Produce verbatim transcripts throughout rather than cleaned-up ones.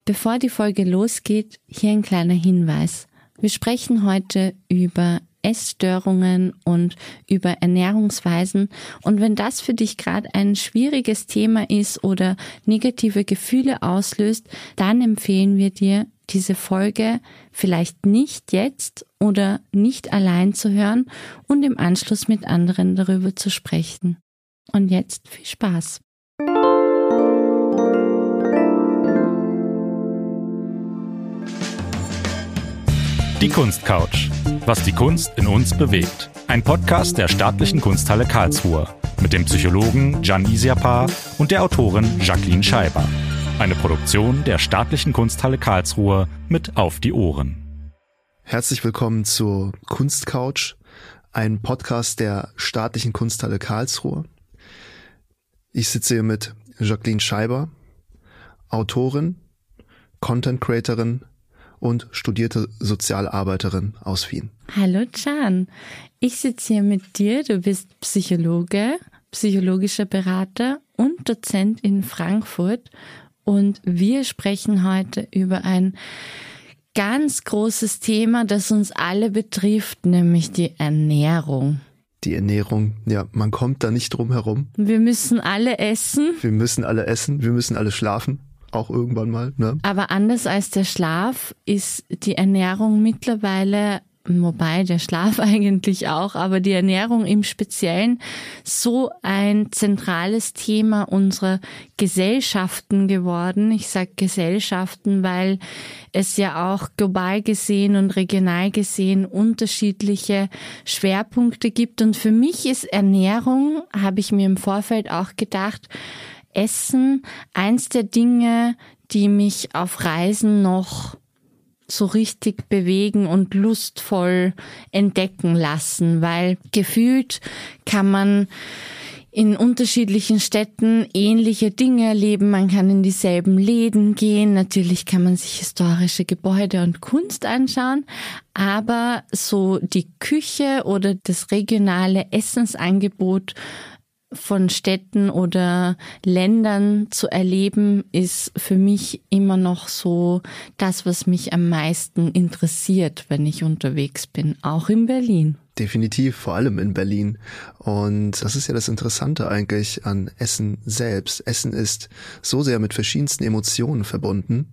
Bevor die Folge losgeht, hier ein kleiner Hinweis. Wir sprechen heute über Essstörungen und über Ernährungsweisen. Und wenn das für dich gerade ein schwieriges Thema ist oder negative Gefühle auslöst, dann empfehlen wir dir, diese Folge vielleicht nicht jetzt oder nicht allein zu hören und im Anschluss mit anderen darüber zu sprechen. Und jetzt viel Spaß! Die Kunstcouch. Was die Kunst in uns bewegt. Ein Podcast der Staatlichen Kunsthalle Karlsruhe mit dem Psychologen Can Iziapar und der Autorin Jacqueline Scheiber. Eine Produktion der Staatlichen Kunsthalle Karlsruhe mit Auf die Ohren. Herzlich willkommen zur Kunstcouch, ein Podcast der Staatlichen Kunsthalle Karlsruhe. Ich sitze hier mit Jacqueline Scheiber, Autorin, Content Creatorin und studierte Sozialarbeiterin aus Wien. Hallo Can, ich sitze hier mit dir, du bist Psychologe, psychologischer Berater und Dozent in Frankfurt und wir sprechen heute über ein ganz großes Thema, das uns alle betrifft, nämlich die Ernährung. Die Ernährung, ja, man kommt da nicht drum herum. Wir müssen alle essen. Wir müssen alle essen, wir müssen alle schlafen. Auch irgendwann mal, ne? Aber anders als der Schlaf ist die Ernährung mittlerweile, wobei der Schlaf eigentlich auch, aber die Ernährung im Speziellen so ein zentrales Thema unserer Gesellschaften geworden. Ich sage Gesellschaften, weil es ja auch global gesehen und regional gesehen unterschiedliche Schwerpunkte gibt. Und für mich ist Ernährung, habe ich mir im Vorfeld auch gedacht, Essen, eins der Dinge, die mich auf Reisen noch so richtig bewegen und lustvoll entdecken lassen, weil gefühlt kann man in unterschiedlichen Städten ähnliche Dinge erleben. Man kann in dieselben Läden gehen. Natürlich kann man sich historische Gebäude und Kunst anschauen. Aber so die Küche oder das regionale Essensangebot von Städten oder Ländern zu erleben, ist für mich immer noch so das, was mich am meisten interessiert, wenn ich unterwegs bin, auch in Berlin. Definitiv, vor allem in Berlin. Und das ist ja das Interessante eigentlich an Essen selbst. Essen ist so sehr mit verschiedensten Emotionen verbunden.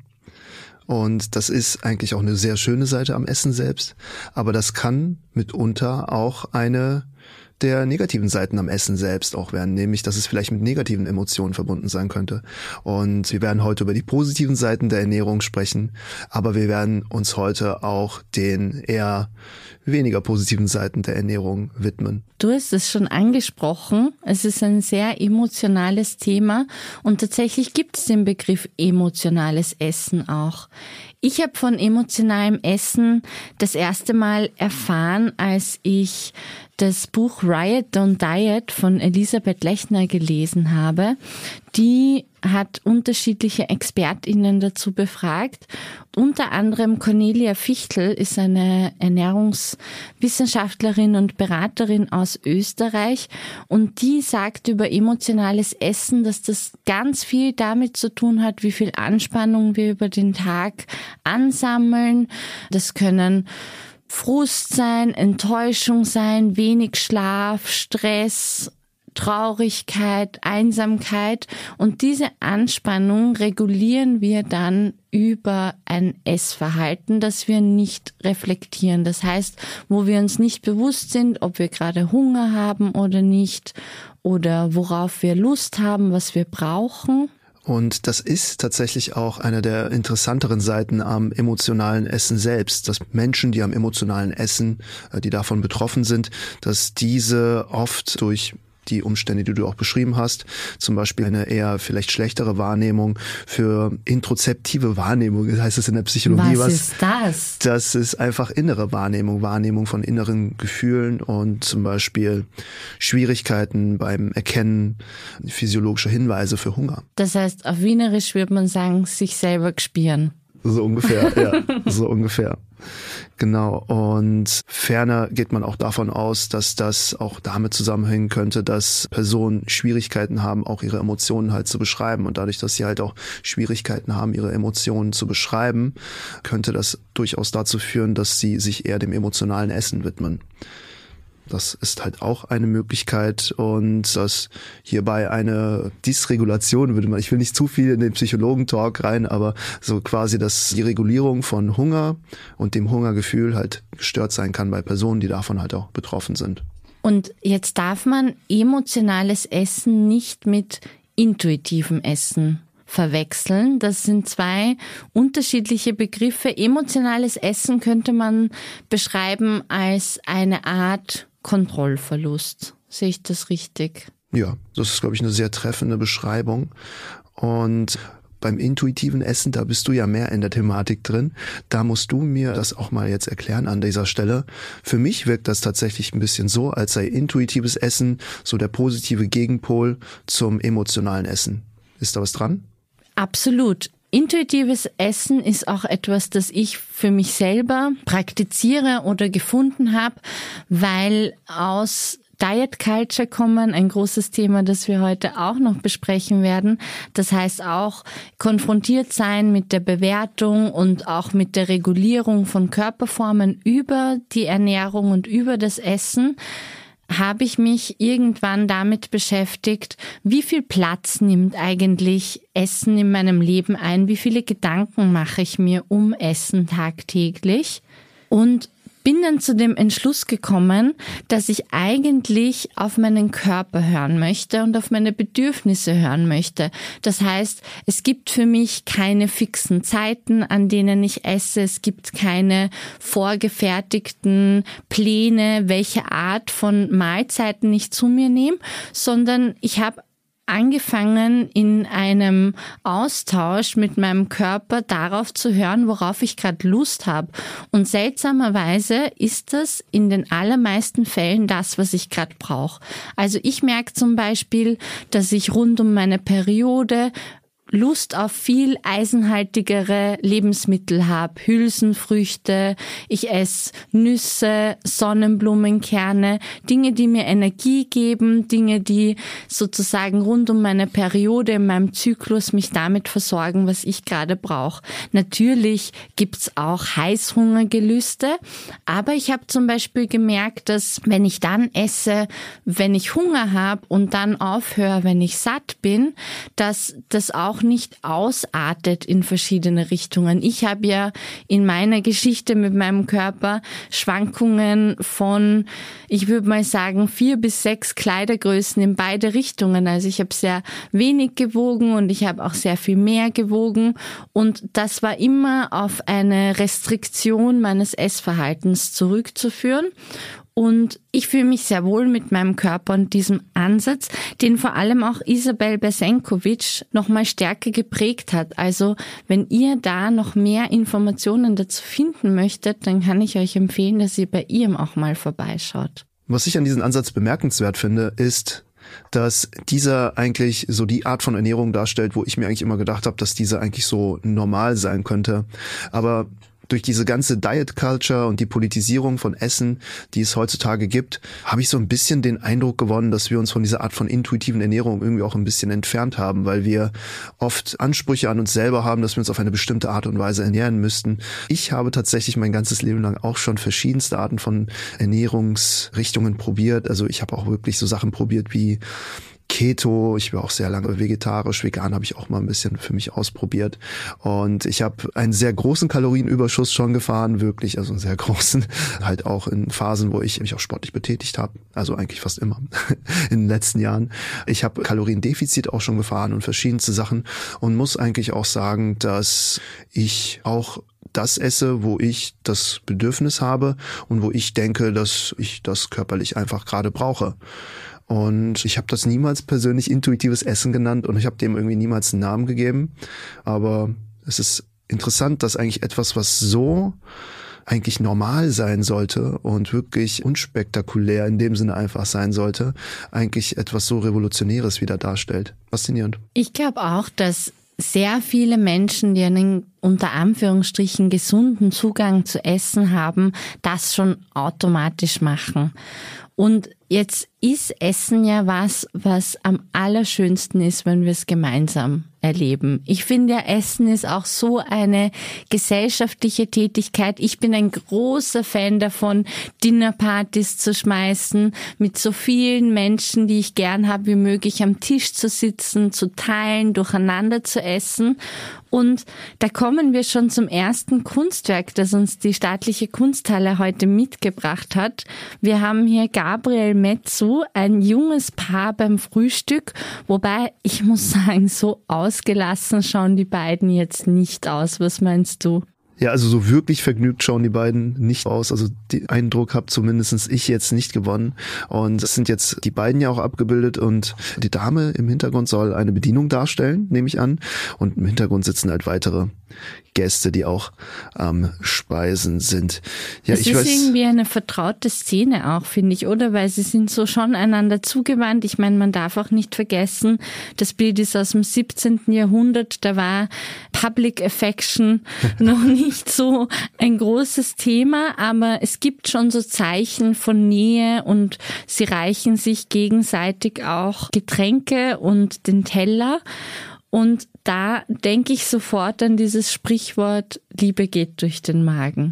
Und das ist eigentlich auch eine sehr schöne Seite am Essen selbst. Aber das kann mitunter auch eine der negativen Seiten am Essen selbst auch werden, nämlich, dass es vielleicht mit negativen Emotionen verbunden sein könnte. Und wir werden heute über die positiven Seiten der Ernährung sprechen, aber wir werden uns heute auch den eher weniger positiven Seiten der Ernährung widmen. Du hast es schon angesprochen, es ist ein sehr emotionales Thema und tatsächlich gibt es den Begriff emotionales Essen auch. Ich habe von emotionalem Essen das erste Mal erfahren, als ich das Buch Riot Don't Diet von Elisabeth Lechner gelesen habe. Die hat unterschiedliche ExpertInnen dazu befragt. Unter anderem Cornelia Fichtel ist eine Ernährungswissenschaftlerin und Beraterin aus Österreich und die sagt über emotionales Essen, dass das ganz viel damit zu tun hat, wie viel Anspannung wir über den Tag ansammeln. Das können Frust sein, Enttäuschung sein, wenig Schlaf, Stress, Traurigkeit, Einsamkeit und diese Anspannung regulieren wir dann über ein Essverhalten, das wir nicht reflektieren. Das heißt, wo wir uns nicht bewusst sind, ob wir gerade Hunger haben oder nicht oder worauf wir Lust haben, was wir brauchen. Und das ist tatsächlich auch eine der interessanteren Seiten am emotionalen Essen selbst, dass Menschen, die am emotionalen Essen, die davon betroffen sind, dass diese oft durch die Umstände, die du auch beschrieben hast, zum Beispiel eine eher vielleicht schlechtere Wahrnehmung für introzeptive Wahrnehmung, das heißt es in der Psychologie. Was, was ist das? Das ist einfach innere Wahrnehmung, Wahrnehmung von inneren Gefühlen und zum Beispiel Schwierigkeiten beim Erkennen physiologischer Hinweise für Hunger. Das heißt, auf Wienerisch würde man sagen, sich selber gespüren. So ungefähr, ja, so ungefähr. Genau. Und ferner geht man auch davon aus, dass das auch damit zusammenhängen könnte, dass Personen Schwierigkeiten haben, auch ihre Emotionen halt zu beschreiben. Und dadurch, dass sie halt auch Schwierigkeiten haben, ihre Emotionen zu beschreiben, könnte das durchaus dazu führen, dass sie sich eher dem emotionalen Essen widmen. Das ist halt auch eine Möglichkeit und dass hierbei eine Dysregulation würde man, ich will nicht zu viel in den Psychologen-Talk rein, aber so quasi, dass die Regulierung von Hunger und dem Hungergefühl halt gestört sein kann bei Personen, die davon halt auch betroffen sind. Und jetzt darf man emotionales Essen nicht mit intuitivem Essen verwechseln. Das sind zwei unterschiedliche Begriffe. Emotionales Essen könnte man beschreiben als eine Art Kontrollverlust. Sehe ich das richtig? Ja, das ist, glaube ich, eine sehr treffende Beschreibung. Und beim intuitiven Essen, da bist du ja mehr in der Thematik drin. Da musst du mir das auch mal jetzt erklären an dieser Stelle. Für mich wirkt das tatsächlich ein bisschen so, als sei intuitives Essen so der positive Gegenpol zum emotionalen Essen. Ist da was dran? Absolut. Intuitives Essen ist auch etwas, das ich für mich selber praktiziere oder gefunden habe, weil aus Diet Culture kommen, ein großes Thema, das wir heute auch noch besprechen werden. Das heißt auch konfrontiert sein mit der Bewertung und auch mit der Regulierung von Körperformen über die Ernährung und über das Essen. Habe ich mich irgendwann damit beschäftigt, wie viel Platz nimmt eigentlich Essen in meinem Leben ein, wie viele Gedanken mache ich mir um Essen tagtäglich und bin dann zu dem Entschluss gekommen, dass ich eigentlich auf meinen Körper hören möchte und auf meine Bedürfnisse hören möchte. Das heißt, es gibt für mich keine fixen Zeiten, an denen ich esse. Es gibt keine vorgefertigten Pläne, welche Art von Mahlzeiten ich zu mir nehme, sondern ich habe angefangen, in einem Austausch mit meinem Körper darauf zu hören, worauf ich gerade Lust habe. Und seltsamerweise ist das in den allermeisten Fällen das, was ich gerade brauche. Also ich merke zum Beispiel, dass ich rund um meine Periode Lust auf viel eisenhaltigere Lebensmittel habe, Hülsenfrüchte, ich esse Nüsse, Sonnenblumenkerne, Dinge, die mir Energie geben, Dinge, die sozusagen rund um meine Periode in meinem Zyklus mich damit versorgen, was ich gerade brauche. Natürlich gibt's auch Heißhungergelüste, aber ich habe zum Beispiel gemerkt, dass wenn ich dann esse, wenn ich Hunger habe und dann aufhöre, wenn ich satt bin, dass das auch nicht ausartet in verschiedene Richtungen. Ich habe ja in meiner Geschichte mit meinem Körper Schwankungen von, ich würde mal sagen, vier bis sechs Kleidergrößen in beide Richtungen. Also ich habe sehr wenig gewogen und ich habe auch sehr viel mehr gewogen. Und das war immer auf eine Restriktion meines Essverhaltens zurückzuführen. Und ich fühle mich sehr wohl mit meinem Körper und diesem Ansatz, den vor allem auch Isabel Besenkovic nochmal stärker geprägt hat. Also wenn ihr da noch mehr Informationen dazu finden möchtet, dann kann ich euch empfehlen, dass ihr bei ihm auch mal vorbeischaut. Was ich an diesem Ansatz bemerkenswert finde, ist, dass dieser eigentlich so die Art von Ernährung darstellt, wo ich mir eigentlich immer gedacht habe, dass diese eigentlich so normal sein könnte. Aber durch diese ganze Diet Culture und die Politisierung von Essen, die es heutzutage gibt, habe ich so ein bisschen den Eindruck gewonnen, dass wir uns von dieser Art von intuitiven Ernährung irgendwie auch ein bisschen entfernt haben, weil wir oft Ansprüche an uns selber haben, dass wir uns auf eine bestimmte Art und Weise ernähren müssten. Ich habe tatsächlich mein ganzes Leben lang auch schon verschiedenste Arten von Ernährungsrichtungen probiert. Also ich habe auch wirklich so Sachen probiert wie Keto, ich war auch sehr lange vegetarisch, vegan habe ich auch mal ein bisschen für mich ausprobiert und ich habe einen sehr großen Kalorienüberschuss schon gefahren, wirklich, also einen sehr großen, halt auch in Phasen, wo ich mich auch sportlich betätigt habe, also eigentlich fast immer in den letzten Jahren. Ich habe Kaloriendefizit auch schon gefahren und verschiedenste Sachen und muss eigentlich auch sagen, dass ich auch das esse, wo ich das Bedürfnis habe und wo ich denke, dass ich das körperlich einfach gerade brauche. Und ich habe das niemals persönlich intuitives Essen genannt und ich habe dem irgendwie niemals einen Namen gegeben. Aber es ist interessant, dass eigentlich etwas, was so eigentlich normal sein sollte und wirklich unspektakulär in dem Sinne einfach sein sollte, eigentlich etwas so Revolutionäres wieder darstellt. Faszinierend. Ich glaube auch, dass sehr viele Menschen, die einen unter Anführungsstrichen gesunden Zugang zu Essen haben, das schon automatisch machen. Und jetzt ist Essen ja was, was am allerschönsten ist, wenn wir es gemeinsam erleben. Ich finde ja, Essen ist auch so eine gesellschaftliche Tätigkeit. Ich bin ein großer Fan davon, Dinnerpartys zu schmeißen, mit so vielen Menschen, die ich gern habe, wie möglich am Tisch zu sitzen, zu teilen, durcheinander zu essen. Und da kommen wir schon zum ersten Kunstwerk, das uns die Staatliche Kunsthalle heute mitgebracht hat. Wir haben hier Gabriel Metzu, ein junges Paar beim Frühstück, wobei ich muss sagen, so ausgelassen schauen die beiden jetzt nicht aus. Was meinst du? Ja, also so wirklich vergnügt schauen die beiden nicht aus. Also den Eindruck habe zumindest ich jetzt nicht gewonnen. Und es sind jetzt die beiden ja auch abgebildet und die Dame im Hintergrund soll eine Bedienung darstellen, nehme ich an. Und im Hintergrund sitzen halt weitere Gäste, die auch am ähm, Speisen sind. Ja, es ich ist weiß, irgendwie eine vertraute Szene auch, finde ich, oder? Weil sie sind so schon einander zugewandt. Ich meine, man darf auch nicht vergessen, das Bild ist aus dem siebzehnten Jahrhundert, da war Public Affection noch nicht so ein großes Thema, aber es gibt schon so Zeichen von Nähe und sie reichen sich gegenseitig auch Getränke und den Teller. Und da denke ich sofort an dieses Sprichwort, Liebe geht durch den Magen.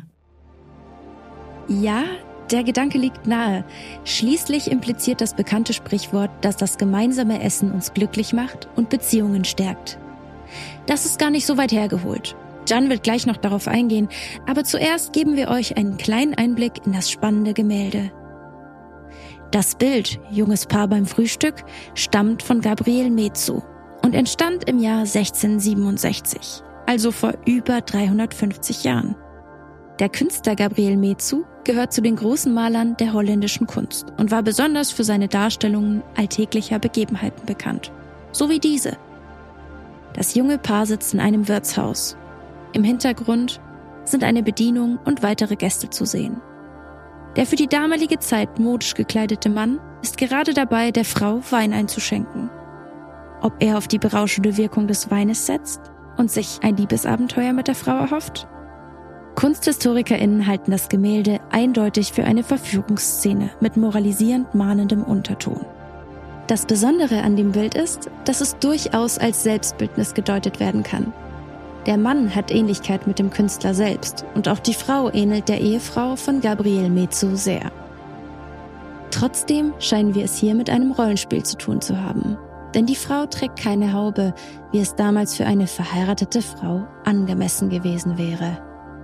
Ja, der Gedanke liegt nahe. Schließlich impliziert das bekannte Sprichwort, dass das gemeinsame Essen uns glücklich macht und Beziehungen stärkt. Das ist gar nicht so weit hergeholt. Jan wird gleich noch darauf eingehen, aber zuerst geben wir euch einen kleinen Einblick in das spannende Gemälde. Das Bild, junges Paar beim Frühstück, stammt von Gabriel Metzu und entstand im Jahr sechzehnhundertsiebenundsechzig, also vor über dreihundertfünfzig Jahren. Der Künstler Gabriel Metzu gehört zu den großen Malern der holländischen Kunst und war besonders für seine Darstellungen alltäglicher Begebenheiten bekannt, so wie diese. Das junge Paar sitzt in einem Wirtshaus. Im Hintergrund sind eine Bedienung und weitere Gäste zu sehen. Der für die damalige Zeit modisch gekleidete Mann ist gerade dabei, der Frau Wein einzuschenken. Ob er auf die berauschende Wirkung des Weines setzt und sich ein Liebesabenteuer mit der Frau erhofft? KunsthistorikerInnen halten das Gemälde eindeutig für eine Verführungsszene mit moralisierend mahnendem Unterton. Das Besondere an dem Bild ist, dass es durchaus als Selbstbildnis gedeutet werden kann. Der Mann hat Ähnlichkeit mit dem Künstler selbst und auch die Frau ähnelt der Ehefrau von Gabriel Metzu sehr. Trotzdem scheinen wir es hier mit einem Rollenspiel zu tun zu haben. Denn die Frau trägt keine Haube, wie es damals für eine verheiratete Frau angemessen gewesen wäre.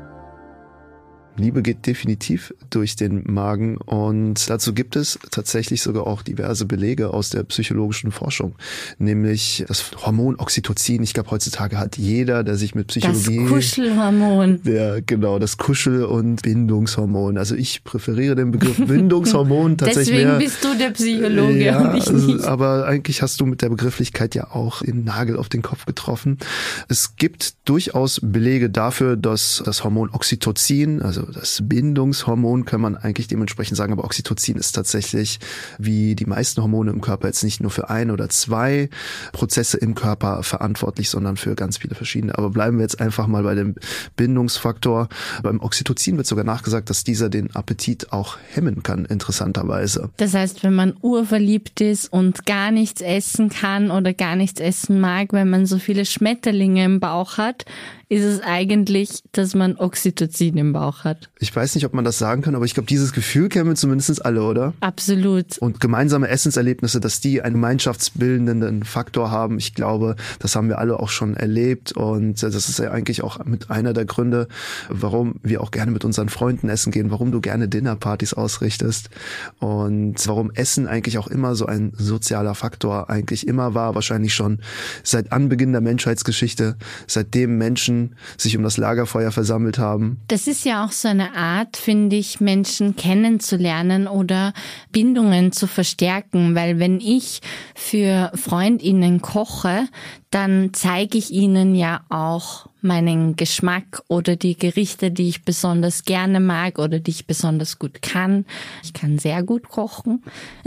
Liebe geht definitiv durch den Magen und dazu gibt es tatsächlich sogar auch diverse Belege aus der psychologischen Forschung, nämlich das Hormon Oxytocin. Ich glaube, heutzutage hat jeder, der sich mit Psychologie... Das Kuschelhormon. Ja, genau, das Kuschel- und Bindungshormon. Also ich präferiere den Begriff Bindungshormon tatsächlich Deswegen mehr. bist du der Psychologe ja, und ich nicht. Aber eigentlich hast du mit der Begrifflichkeit ja auch den Nagel auf den Kopf getroffen. Es gibt durchaus Belege dafür, dass das Hormon Oxytocin, also das Bindungshormon kann man eigentlich dementsprechend sagen, aber Oxytocin ist tatsächlich wie die meisten Hormone im Körper jetzt nicht nur für ein oder zwei Prozesse im Körper verantwortlich, sondern für ganz viele verschiedene. Aber bleiben wir jetzt einfach mal bei dem Bindungsfaktor. Beim Oxytocin wird sogar nachgesagt, dass dieser den Appetit auch hemmen kann, interessanterweise. Das heißt, wenn man urverliebt ist und gar nichts essen kann oder gar nichts essen mag, wenn man so viele Schmetterlinge im Bauch hat, ist es eigentlich, dass man Oxytocin im Bauch hat. Ich weiß nicht, ob man das sagen kann, aber ich glaube, dieses Gefühl kennen wir zumindest alle, oder? Absolut. Und gemeinsame Essenserlebnisse, dass die einen gemeinschaftsbildenden Faktor haben, ich glaube, das haben wir alle auch schon erlebt und das ist ja eigentlich auch mit einer der Gründe, warum wir auch gerne mit unseren Freunden essen gehen, warum du gerne Dinnerpartys ausrichtest und warum Essen eigentlich auch immer so ein sozialer Faktor eigentlich immer war, wahrscheinlich schon seit Anbeginn der Menschheitsgeschichte, seitdem Menschen sich um das Lagerfeuer versammelt haben. Das ist ja auch so eine Art, finde ich, Menschen kennenzulernen oder Bindungen zu verstärken, weil wenn ich für FreundInnen koche, dann zeige ich ihnen ja auch meinen Geschmack oder die Gerichte, die ich besonders gerne mag oder die ich besonders gut kann. Ich kann sehr gut kochen.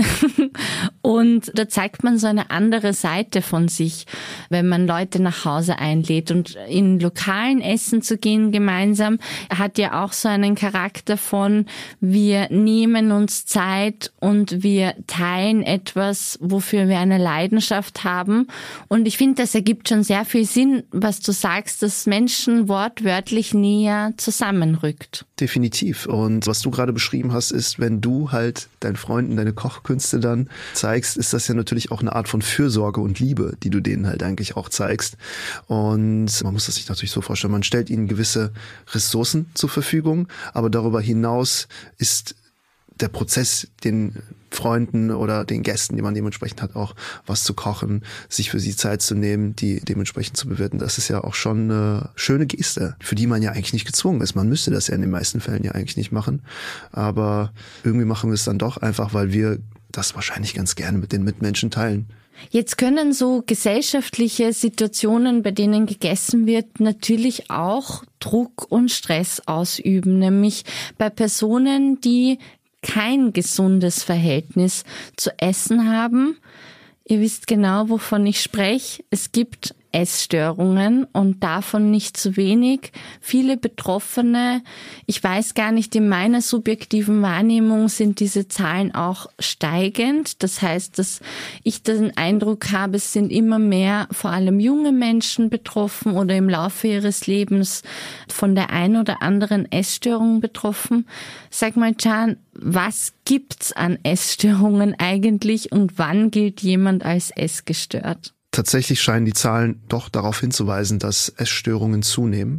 Und da zeigt man so eine andere Seite von sich, wenn man Leute nach Hause einlädt. Und in lokalen Essen zu gehen gemeinsam hat ja auch so einen Charakter von, wir nehmen uns Zeit und wir teilen etwas, wofür wir eine Leidenschaft haben. Und ich finde, das ergibt schon sehr viel Sinn, was du sagst, dass Menschen wortwörtlich näher zusammenrückt. Definitiv. Und was du gerade beschrieben hast, ist, wenn du halt deinen Freunden deine Kochkünste dann zeigst, ist das ja natürlich auch eine Art von Fürsorge und Liebe, die du denen halt eigentlich auch zeigst. Und man muss das sich natürlich so vorstellen, man stellt ihnen gewisse Ressourcen zur Verfügung, aber darüber hinaus ist der Prozess, den Freunden oder den Gästen, die man dementsprechend hat, auch was zu kochen, sich für sie Zeit zu nehmen, die dementsprechend zu bewirten. Das ist ja auch schon eine schöne Geste, für die man ja eigentlich nicht gezwungen ist. Man müsste das ja in den meisten Fällen ja eigentlich nicht machen. Aber irgendwie machen wir es dann doch einfach, weil wir das wahrscheinlich ganz gerne mit den Mitmenschen teilen. Jetzt können so gesellschaftliche Situationen, bei denen gegessen wird, natürlich auch Druck und Stress ausüben, nämlich bei Personen, die kein gesundes Verhältnis zu Essen haben. Ihr wisst genau, wovon ich spreche. Es gibt Essstörungen und davon nicht zu wenig. Viele Betroffene, ich weiß gar nicht, in meiner subjektiven Wahrnehmung sind diese Zahlen auch steigend. Das heißt, dass ich den Eindruck habe, es sind immer mehr, vor allem junge Menschen betroffen oder im Laufe ihres Lebens von der ein oder anderen Essstörung betroffen. Sag mal, Can, was gibt's an Essstörungen eigentlich und wann gilt jemand als essgestört? Tatsächlich scheinen die Zahlen doch darauf hinzuweisen, dass Essstörungen zunehmen.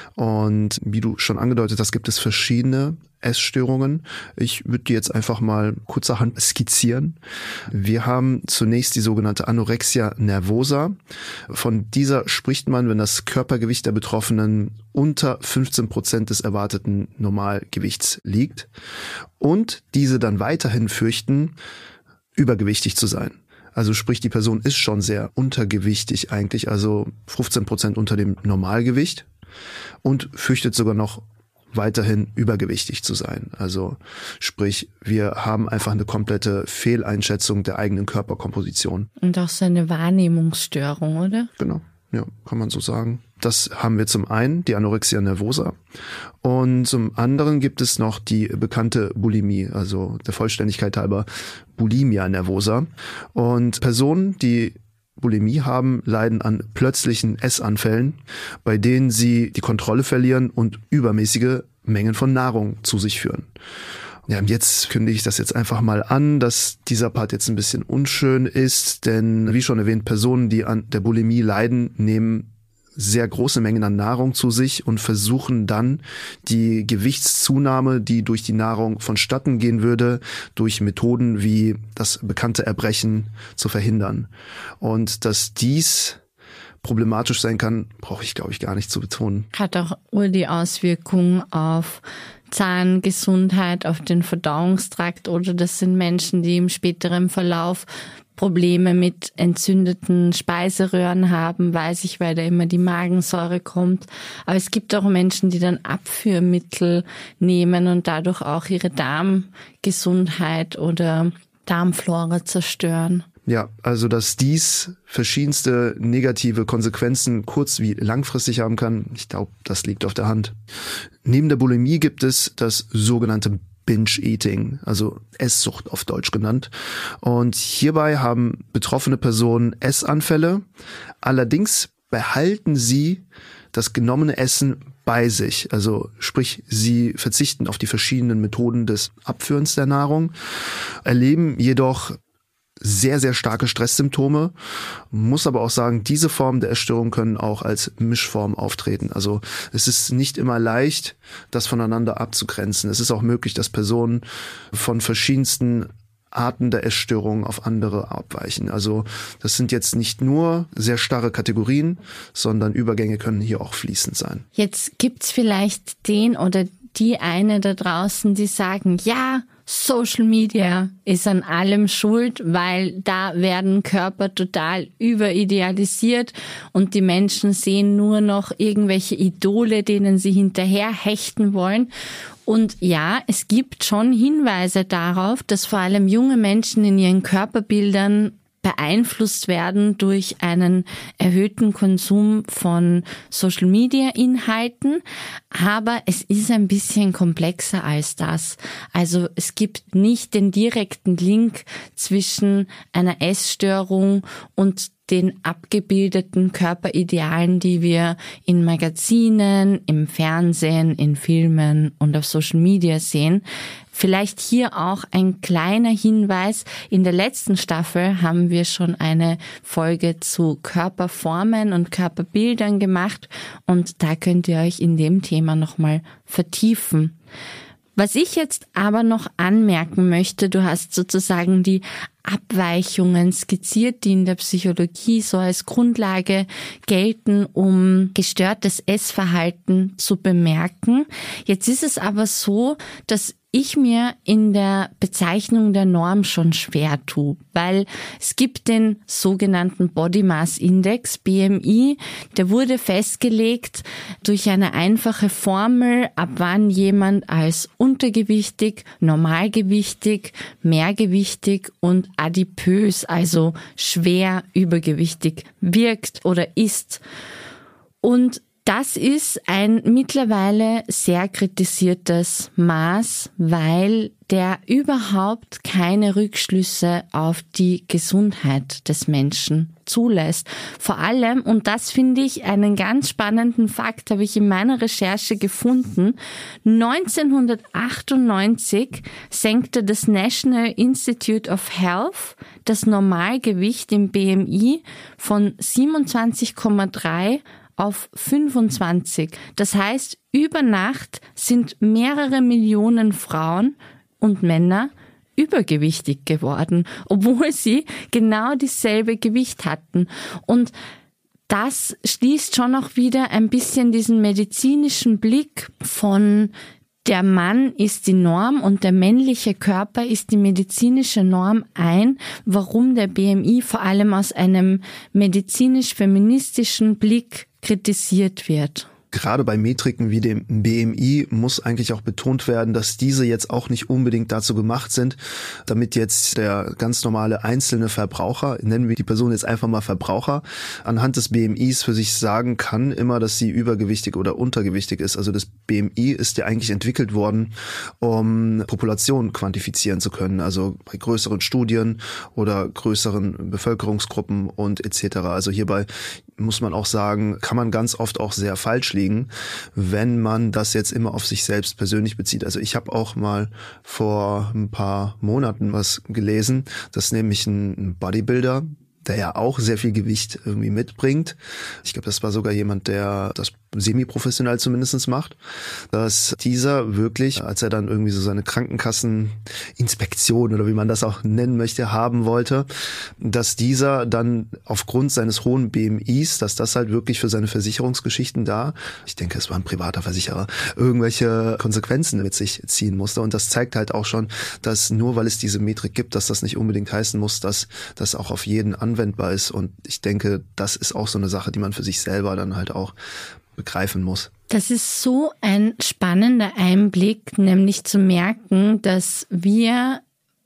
Und wie du schon angedeutet hast, gibt es verschiedene Essstörungen. Ich würde die jetzt einfach mal kurzerhand skizzieren. Wir haben zunächst die sogenannte Anorexia nervosa. Von dieser spricht man, wenn das Körpergewicht der Betroffenen unter fünfzehn Prozent des erwarteten Normalgewichts liegt und diese dann weiterhin fürchten, übergewichtig zu sein. Also sprich, die Person ist schon sehr untergewichtig eigentlich, also fünfzehn Prozent unter dem Normalgewicht und fürchtet sogar noch weiterhin übergewichtig zu sein. Also sprich, wir haben einfach eine komplette Fehleinschätzung der eigenen Körperkomposition. Und auch so eine Wahrnehmungsstörung, oder? Genau, ja, kann man so sagen. Das haben wir zum einen, die Anorexia nervosa. Und zum anderen gibt es noch die bekannte Bulimie, also der Vollständigkeit halber Bulimia nervosa. Und Personen, die Bulimie haben, leiden an plötzlichen Essanfällen, bei denen sie die Kontrolle verlieren und übermäßige Mengen von Nahrung zu sich führen. Ja, und jetzt kündige ich das jetzt einfach mal an, dass dieser Part jetzt ein bisschen unschön ist, denn wie schon erwähnt, Personen, die an der Bulimie leiden, nehmen sehr große Mengen an Nahrung zu sich und versuchen dann die Gewichtszunahme, die durch die Nahrung vonstatten gehen würde, durch Methoden wie das bekannte Erbrechen zu verhindern. Und dass dies problematisch sein kann, brauche ich, glaube ich, gar nicht zu betonen. Hat auch nur die Auswirkung auf Zahngesundheit, auf den Verdauungstrakt, oder das sind Menschen, die im späteren Verlauf Probleme mit entzündeten Speiseröhren haben, weiß ich, weil da immer die Magensäure kommt. Aber es gibt auch Menschen, die dann Abführmittel nehmen und dadurch auch ihre Darmgesundheit oder Darmflora zerstören. Ja, also dass dies verschiedenste negative Konsequenzen kurz- wie langfristig haben kann, ich glaube, das liegt auf der Hand. Neben der Bulimie gibt es das sogenannte Binge-Eating, also Esssucht auf Deutsch genannt. Und hierbei haben betroffene Personen Essanfälle. Allerdings behalten sie das genommene Essen bei sich. Also sprich, sie verzichten auf die verschiedenen Methoden des Abführens der Nahrung, erleben jedoch sehr, sehr starke Stresssymptome. Muss aber auch sagen, diese Formen der Essstörung können auch als Mischform auftreten. Also es ist nicht immer leicht, das voneinander abzugrenzen. Es ist auch möglich, dass Personen von verschiedensten Arten der Essstörung auf andere abweichen. Also das sind jetzt nicht nur sehr starre Kategorien, sondern Übergänge können hier auch fließend sein. Jetzt gibt's vielleicht den oder die eine da draußen, die sagen, ja, Social Media ist an allem schuld, weil da werden Körper total überidealisiert und die Menschen sehen nur noch irgendwelche Idole, denen sie hinterher hechten wollen. Und ja, es gibt schon Hinweise darauf, dass vor allem junge Menschen in ihren Körperbildern beeinflusst werden durch einen erhöhten Konsum von Social-Media-Inhalten. Aber es ist ein bisschen komplexer als das. Also es gibt nicht den direkten Link zwischen einer Essstörung und den abgebildeten Körperidealen, die wir in Magazinen, im Fernsehen, in Filmen und auf Social Media sehen. Vielleicht hier auch ein kleiner Hinweis. In der letzten Staffel haben wir schon eine Folge zu Körperformen und Körperbildern gemacht und da könnt ihr euch in dem Thema nochmal vertiefen. Was ich jetzt aber noch anmerken möchte, du hast sozusagen die Abweichungen skizziert, die in der Psychologie so als Grundlage gelten, um gestörtes Essverhalten zu bemerken. Jetzt ist es aber so, dass ich mir in der Bezeichnung der Norm schon schwer tue, weil es gibt den sogenannten Body Mass Index, B M I, der wurde festgelegt durch eine einfache Formel, ab wann jemand als untergewichtig, normalgewichtig, mehrgewichtig und adipös, also schwer übergewichtig wirkt oder ist. Und das ist ein mittlerweile sehr kritisiertes Maß, weil der überhaupt keine Rückschlüsse auf die Gesundheit des Menschen zulässt. Vor allem, und das finde ich einen ganz spannenden Fakt, habe ich in meiner Recherche gefunden, neunzehnhundertachtundneunzig senkte das National Institute of Health das Normalgewicht im B M I von siebenundzwanzig Komma drei auf fünfundzwanzig. Das heißt, über Nacht sind mehrere Millionen Frauen und Männer übergewichtig geworden, obwohl sie genau dieselbe Gewicht hatten. Und das schließt schon auch wieder ein bisschen diesen medizinischen Blick von der Mann ist die Norm und der männliche Körper ist die medizinische Norm ein, warum der B M I vor allem aus einem medizinisch-feministischen Blick kritisiert wird. Gerade bei Metriken wie dem B M I muss eigentlich auch betont werden, dass diese jetzt auch nicht unbedingt dazu gemacht sind, damit jetzt der ganz normale einzelne Verbraucher, nennen wir die Person jetzt einfach mal Verbraucher, anhand des B M Is für sich sagen kann, immer, dass sie übergewichtig oder untergewichtig ist. Also das B M I ist ja eigentlich entwickelt worden, um Populationen quantifizieren zu können, also bei größeren Studien oder größeren Bevölkerungsgruppen und et cetera. Also hierbei muss man auch sagen, kann man ganz oft auch sehr falsch liegen, wenn man das jetzt immer auf sich selbst persönlich bezieht. Also ich habe auch mal vor ein paar Monaten was gelesen, dass nämlich ein Bodybuilder, der ja auch sehr viel Gewicht irgendwie mitbringt. Ich glaube, das war sogar jemand, der das semi-professionell zumindest macht, dass dieser wirklich, als er dann irgendwie so seine Krankenkasseninspektion oder wie man das auch nennen möchte, haben wollte, dass dieser dann aufgrund seines hohen B M Is, dass das halt wirklich für seine Versicherungsgeschichten da, ich denke, es war ein privater Versicherer, irgendwelche Konsequenzen mit sich ziehen musste. Und das zeigt halt auch schon, dass nur weil es diese Metrik gibt, dass das nicht unbedingt heißen muss, dass das auch auf jeden anwendbar ist. Und ich denke, das ist auch so eine Sache, die man für sich selber dann halt auch begreifen muss. Das ist so ein spannender Einblick, nämlich zu merken, dass wir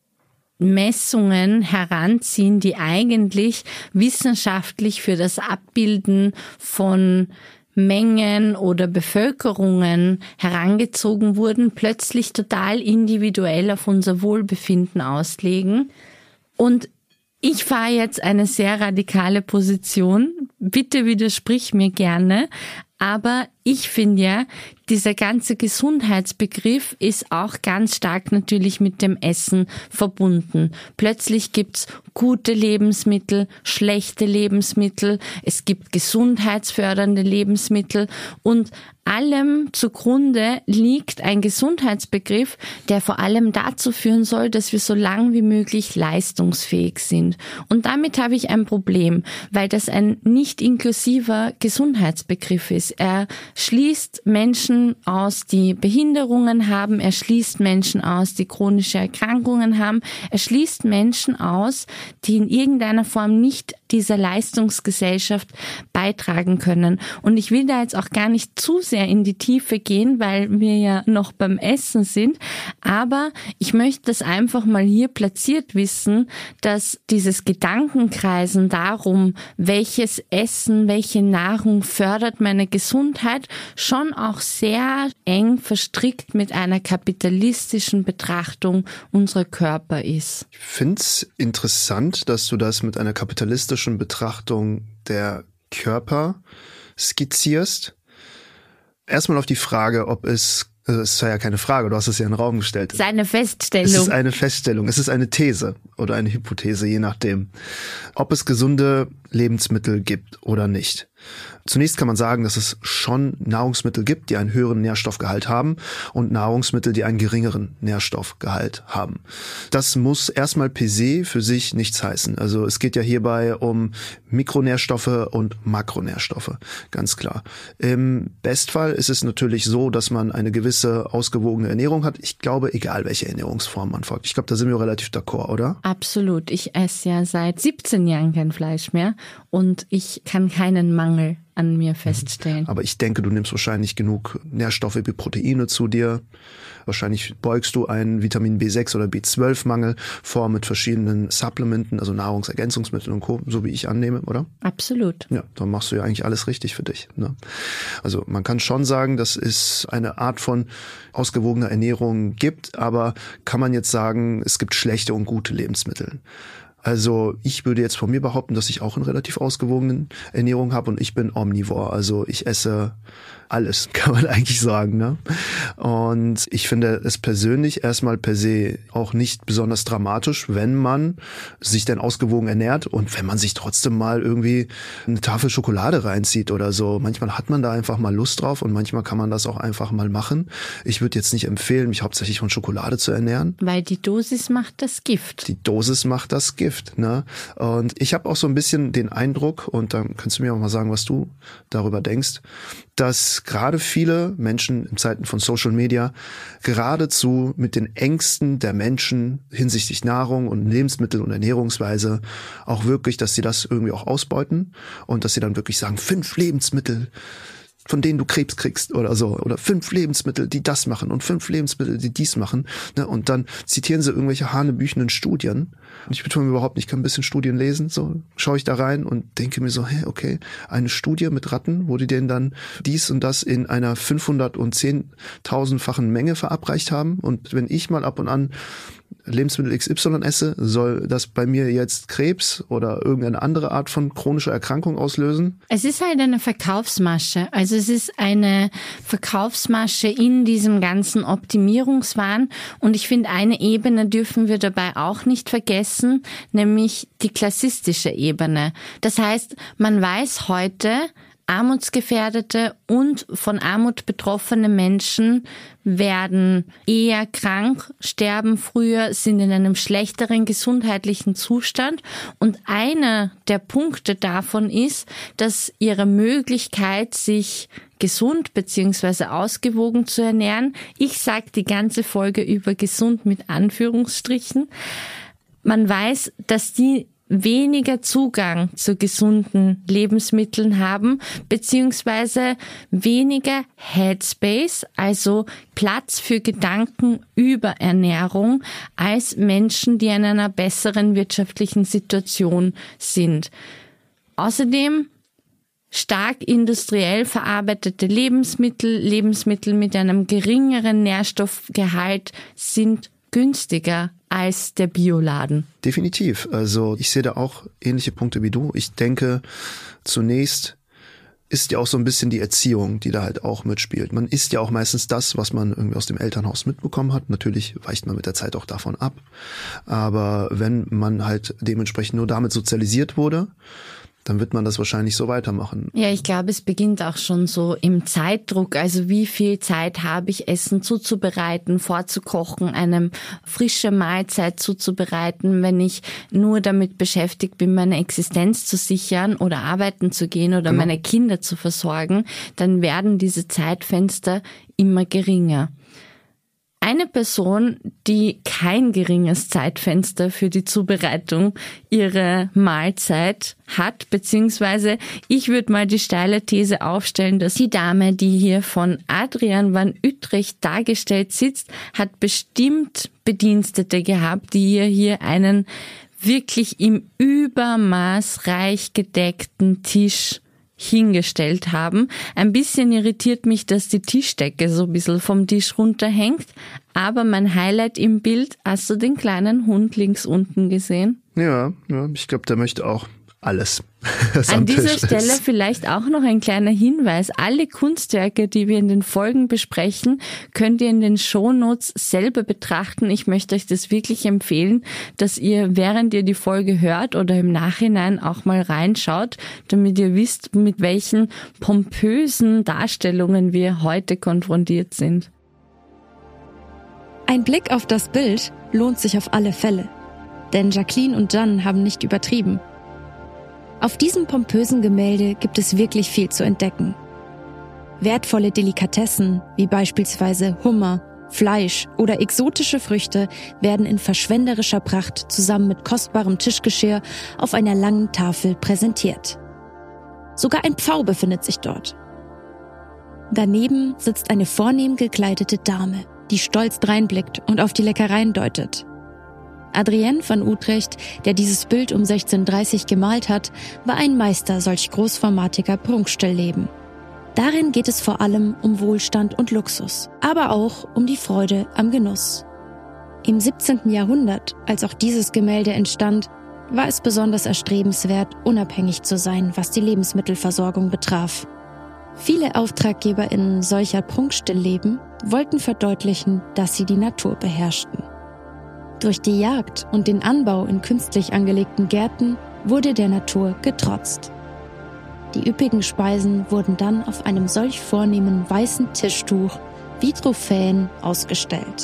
Messungen heranziehen, die eigentlich wissenschaftlich für das Abbilden von Mengen oder Bevölkerungen herangezogen wurden, plötzlich total individuell auf unser Wohlbefinden auslegen. Und ich fahre jetzt eine sehr radikale Position. Bitte widersprich mir gerne. Aber ich finde ja, dieser ganze Gesundheitsbegriff ist auch ganz stark natürlich mit dem Essen verbunden. Plötzlich gibt's gute Lebensmittel, schlechte Lebensmittel, es gibt gesundheitsfördernde Lebensmittel und allem zugrunde liegt ein Gesundheitsbegriff, der vor allem dazu führen soll, dass wir so lang wie möglich leistungsfähig sind. Und damit habe ich ein Problem, weil das ein nicht inklusiver Gesundheitsbegriff ist. Er schließt Menschen aus, die Behinderungen haben, er schließt Menschen aus, die chronische Erkrankungen haben, er schließt Menschen aus, die in irgendeiner Form nicht dieser Leistungsgesellschaft beitragen können. Und ich will da jetzt auch gar nicht zu sehr in die Tiefe gehen, weil wir ja noch beim Essen sind, aber ich möchte das einfach mal hier platziert wissen, dass dieses Gedankenkreisen darum, welches Essen, welche Nahrung fördert meine Gesundheit, schon auch sehr eng verstrickt mit einer kapitalistischen Betrachtung unserer Körper ist. Ich finde es interessant, dass du das mit einer kapitalistischen Betrachtung der Körper skizzierst. Erstmal auf die Frage, ob es, also es war ja keine Frage, du hast es ja in den Raum gestellt. Es ist eine Feststellung. Es ist eine Feststellung, es ist eine These oder eine Hypothese, je nachdem, ob es gesunde Lebensmittel gibt oder nicht. Zunächst kann man sagen, dass es schon Nahrungsmittel gibt, die einen höheren Nährstoffgehalt haben und Nahrungsmittel, die einen geringeren Nährstoffgehalt haben. Das muss erstmal per se für sich nichts heißen. Also es geht ja hierbei um Mikronährstoffe und Makronährstoffe, ganz klar. Im Bestfall ist es natürlich so, dass man eine gewisse ausgewogene Ernährung hat. Ich glaube, egal welche Ernährungsform man folgt. Ich glaube, da sind wir relativ d'accord, oder? Absolut. Ich esse ja seit siebzehn Jahren kein Fleisch mehr und ich kann keinen Mangel an mir feststellen. Aber ich denke, du nimmst wahrscheinlich genug Nährstoffe wie Proteine zu dir. Wahrscheinlich beugst du einen Vitamin B sechs oder B zwölf Mangel vor mit verschiedenen Supplementen, also Nahrungsergänzungsmitteln und Co., so wie ich annehme, oder? Absolut. Ja, dann machst du ja eigentlich alles richtig für dich, ne? Also man kann schon sagen, dass es eine Art von ausgewogener Ernährung gibt, aber kann man jetzt sagen, es gibt schlechte und gute Lebensmittel? Also ich würde jetzt von mir behaupten, dass ich auch eine relativ ausgewogene Ernährung habe und ich bin omnivor, also ich esse alles, kann man eigentlich sagen, ne? Und ich finde es persönlich erstmal per se auch nicht besonders dramatisch, wenn man sich dann ausgewogen ernährt und wenn man sich trotzdem mal irgendwie eine Tafel Schokolade reinzieht oder so. Manchmal hat man da einfach mal Lust drauf und manchmal kann man das auch einfach mal machen. Ich würde jetzt nicht empfehlen, mich hauptsächlich von Schokolade zu ernähren. Weil die Dosis macht das Gift. Die Dosis macht das Gift, ne? Und ich habe auch so ein bisschen den Eindruck, und dann kannst du mir auch mal sagen, was du darüber denkst, dass gerade viele Menschen in Zeiten von Social Media geradezu mit den Ängsten der Menschen hinsichtlich Nahrung und Lebensmittel und Ernährungsweise auch wirklich, dass sie das irgendwie auch ausbeuten und dass sie dann wirklich sagen, fünf Lebensmittel, von denen du Krebs kriegst oder so, oder fünf Lebensmittel, die das machen und fünf Lebensmittel, die dies machen, ne? Und dann zitieren sie irgendwelche hanebüchenden Studien. Und ich betone überhaupt nicht, ich kann ein bisschen Studien lesen, so schaue ich da rein und denke mir so, hä, okay, eine Studie mit Ratten, wo die denen dann dies und das in einer fünfhundert- und zehntausendfachen Menge verabreicht haben. Und wenn ich mal ab und an Lebensmittel X Y esse, soll das bei mir jetzt Krebs oder irgendeine andere Art von chronischer Erkrankung auslösen? Es ist halt eine Verkaufsmasche. Also es ist eine Verkaufsmasche in diesem ganzen Optimierungswahn. Und ich finde, eine Ebene dürfen wir dabei auch nicht vergessen, nämlich die klassistische Ebene. Das heißt, man weiß heute, armutsgefährdete und von Armut betroffene Menschen werden eher krank, sterben früher, sind in einem schlechteren gesundheitlichen Zustand. Und einer der Punkte davon ist, dass ihre Möglichkeit, sich gesund bzw. ausgewogen zu ernähren, ich sage die ganze Folge über gesund mit Anführungsstrichen, man weiß, dass die weniger Zugang zu gesunden Lebensmitteln haben, beziehungsweise weniger Headspace, also Platz für Gedanken über Ernährung, als Menschen, die in einer besseren wirtschaftlichen Situation sind. Außerdem stark industriell verarbeitete Lebensmittel, Lebensmittel mit einem geringeren Nährstoffgehalt sind günstiger als der Bioladen. Definitiv. Also ich sehe da auch ähnliche Punkte wie du. Ich denke, zunächst ist ja auch so ein bisschen die Erziehung, die da halt auch mitspielt. Man isst ja auch meistens das, was man irgendwie aus dem Elternhaus mitbekommen hat. Natürlich weicht man mit der Zeit auch davon ab. Aber wenn man halt dementsprechend nur damit sozialisiert wurde, dann wird man das wahrscheinlich so weitermachen. Ja, ich glaube, es beginnt auch schon so im Zeitdruck. Also wie viel Zeit habe ich, Essen zuzubereiten, vorzukochen, eine frische Mahlzeit zuzubereiten, wenn ich nur damit beschäftigt bin, meine Existenz zu sichern oder arbeiten zu gehen oder Genau. meine Kinder zu versorgen, dann werden diese Zeitfenster immer geringer. Eine Person, die kein geringes Zeitfenster für die Zubereitung ihrer Mahlzeit hat, beziehungsweise ich würde mal die steile These aufstellen, dass die Dame, die hier von Adrian van Utrecht dargestellt sitzt, hat bestimmt Bedienstete gehabt, die ihr hier einen wirklich im Übermaß reich gedeckten Tisch hingestellt haben. Ein bisschen irritiert mich, dass die Tischdecke so ein bisschen vom Tisch runterhängt, aber mein Highlight im Bild, hast du den kleinen Hund links unten gesehen? Ja, ja, ich glaube, der möchte auch alles. An dieser Stelle ist. Vielleicht auch noch ein kleiner Hinweis. Alle Kunstwerke, die wir in den Folgen besprechen, könnt ihr in den Shownotes selber betrachten. Ich möchte euch das wirklich empfehlen, dass ihr, während ihr die Folge hört oder im Nachhinein auch mal reinschaut, damit ihr wisst, mit welchen pompösen Darstellungen wir heute konfrontiert sind. Ein Blick auf das Bild lohnt sich auf alle Fälle. Denn Jacqueline und Jan haben nicht übertrieben. Auf diesem pompösen Gemälde gibt es wirklich viel zu entdecken. Wertvolle Delikatessen, wie beispielsweise Hummer, Fleisch oder exotische Früchte, werden in verschwenderischer Pracht zusammen mit kostbarem Tischgeschirr auf einer langen Tafel präsentiert. Sogar ein Pfau befindet sich dort. Daneben sitzt eine vornehm gekleidete Dame, die stolz dreinblickt und auf die Leckereien deutet. Adrian van Utrecht, der dieses Bild um sechzehnhundertdreißig gemalt hat, war ein Meister solch großformatiger Prunkstelleben. Darin geht es vor allem um Wohlstand und Luxus, aber auch um die Freude am Genuss. Im siebzehnten Jahrhundert, als auch dieses Gemälde entstand, war es besonders erstrebenswert, unabhängig zu sein, was die Lebensmittelversorgung betraf. Viele AuftraggeberInnen solcher Prunkstillleben wollten verdeutlichen, dass sie die Natur beherrschten. Durch die Jagd und den Anbau in künstlich angelegten Gärten wurde der Natur getrotzt. Die üppigen Speisen wurden dann auf einem solch vornehmen weißen Tischtuch wie Trophäen ausgestellt.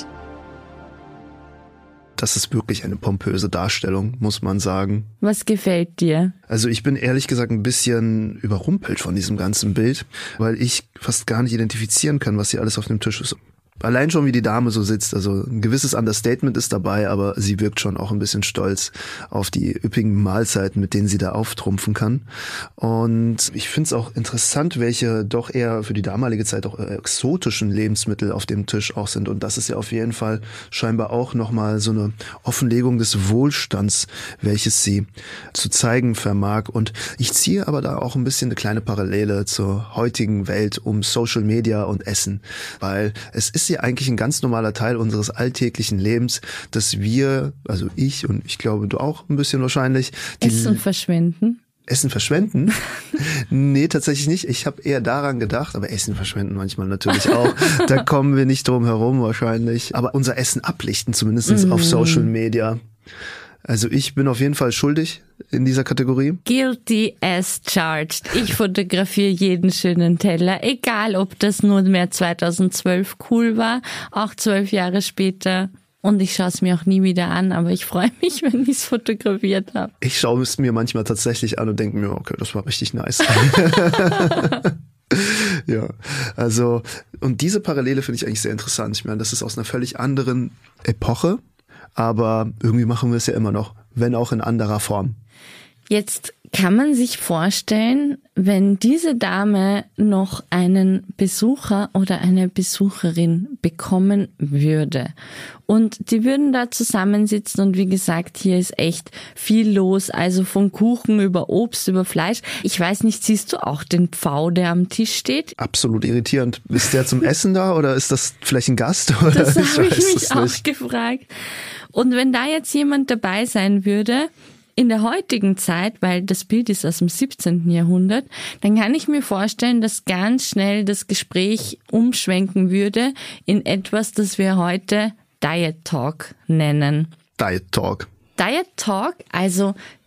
Das ist wirklich eine pompöse Darstellung, muss man sagen. Was gefällt dir? Also ich bin ehrlich gesagt ein bisschen überrumpelt von diesem ganzen Bild, weil ich fast gar nicht identifizieren kann, was hier alles auf dem Tisch ist. Allein schon, wie die Dame so sitzt, also ein gewisses Understatement ist dabei, aber sie wirkt schon auch ein bisschen stolz auf die üppigen Mahlzeiten, mit denen sie da auftrumpfen kann. Und ich finde es auch interessant, welche doch eher für die damalige Zeit auch exotischen Lebensmittel auf dem Tisch auch sind. Und das ist ja auf jeden Fall scheinbar auch nochmal so eine Offenlegung des Wohlstands, welches sie zu zeigen vermag. Und ich ziehe aber da auch ein bisschen eine kleine Parallele zur heutigen Welt um Social Media und Essen, weil es ist ja eigentlich ein ganz normaler Teil unseres alltäglichen Lebens, dass wir, also ich und ich glaube du auch ein bisschen wahrscheinlich, die Essen verschwenden. Essen verschwenden? Nee, tatsächlich nicht. Ich habe eher daran gedacht, aber Essen verschwenden manchmal natürlich auch. Da kommen wir nicht drum herum wahrscheinlich. Aber unser Essen ablichten, zumindest mm. auf Social Media. Also ich bin auf jeden Fall schuldig in dieser Kategorie. Guilty as charged. Ich fotografiere jeden schönen Teller, egal ob das nunmehr zweitausendzwölf cool war, auch zwölf Jahre später. Und ich schaue es mir auch nie wieder an, aber ich freue mich, wenn ich es fotografiert habe. Ich schaue es mir manchmal tatsächlich an und denke mir, okay, das war richtig nice. Ja, also und diese Parallele finde ich eigentlich sehr interessant. Ich meine, das ist aus einer völlig anderen Epoche. Aber irgendwie machen wir es ja immer noch, wenn auch in anderer Form. Jetzt kann man sich vorstellen, wenn diese Dame noch einen Besucher oder eine Besucherin bekommen würde und die würden da zusammensitzen und wie gesagt, hier ist echt viel los, also von Kuchen über Obst, über Fleisch. Ich weiß nicht, siehst du auch den Pfau, der am Tisch steht? Absolut irritierend. Ist der zum Essen da oder ist das vielleicht ein Gast? Oder? Das habe ich ich mich auch nicht. gefragt. Und wenn da jetzt jemand dabei sein würde, in der heutigen Zeit, weil das Bild ist aus dem siebzehnten Jahrhundert, dann kann ich mir vorstellen, dass ganz schnell das Gespräch umschwenken würde in etwas, das wir heute Diet Talk nennen. Diet Talk. Diet Talk, also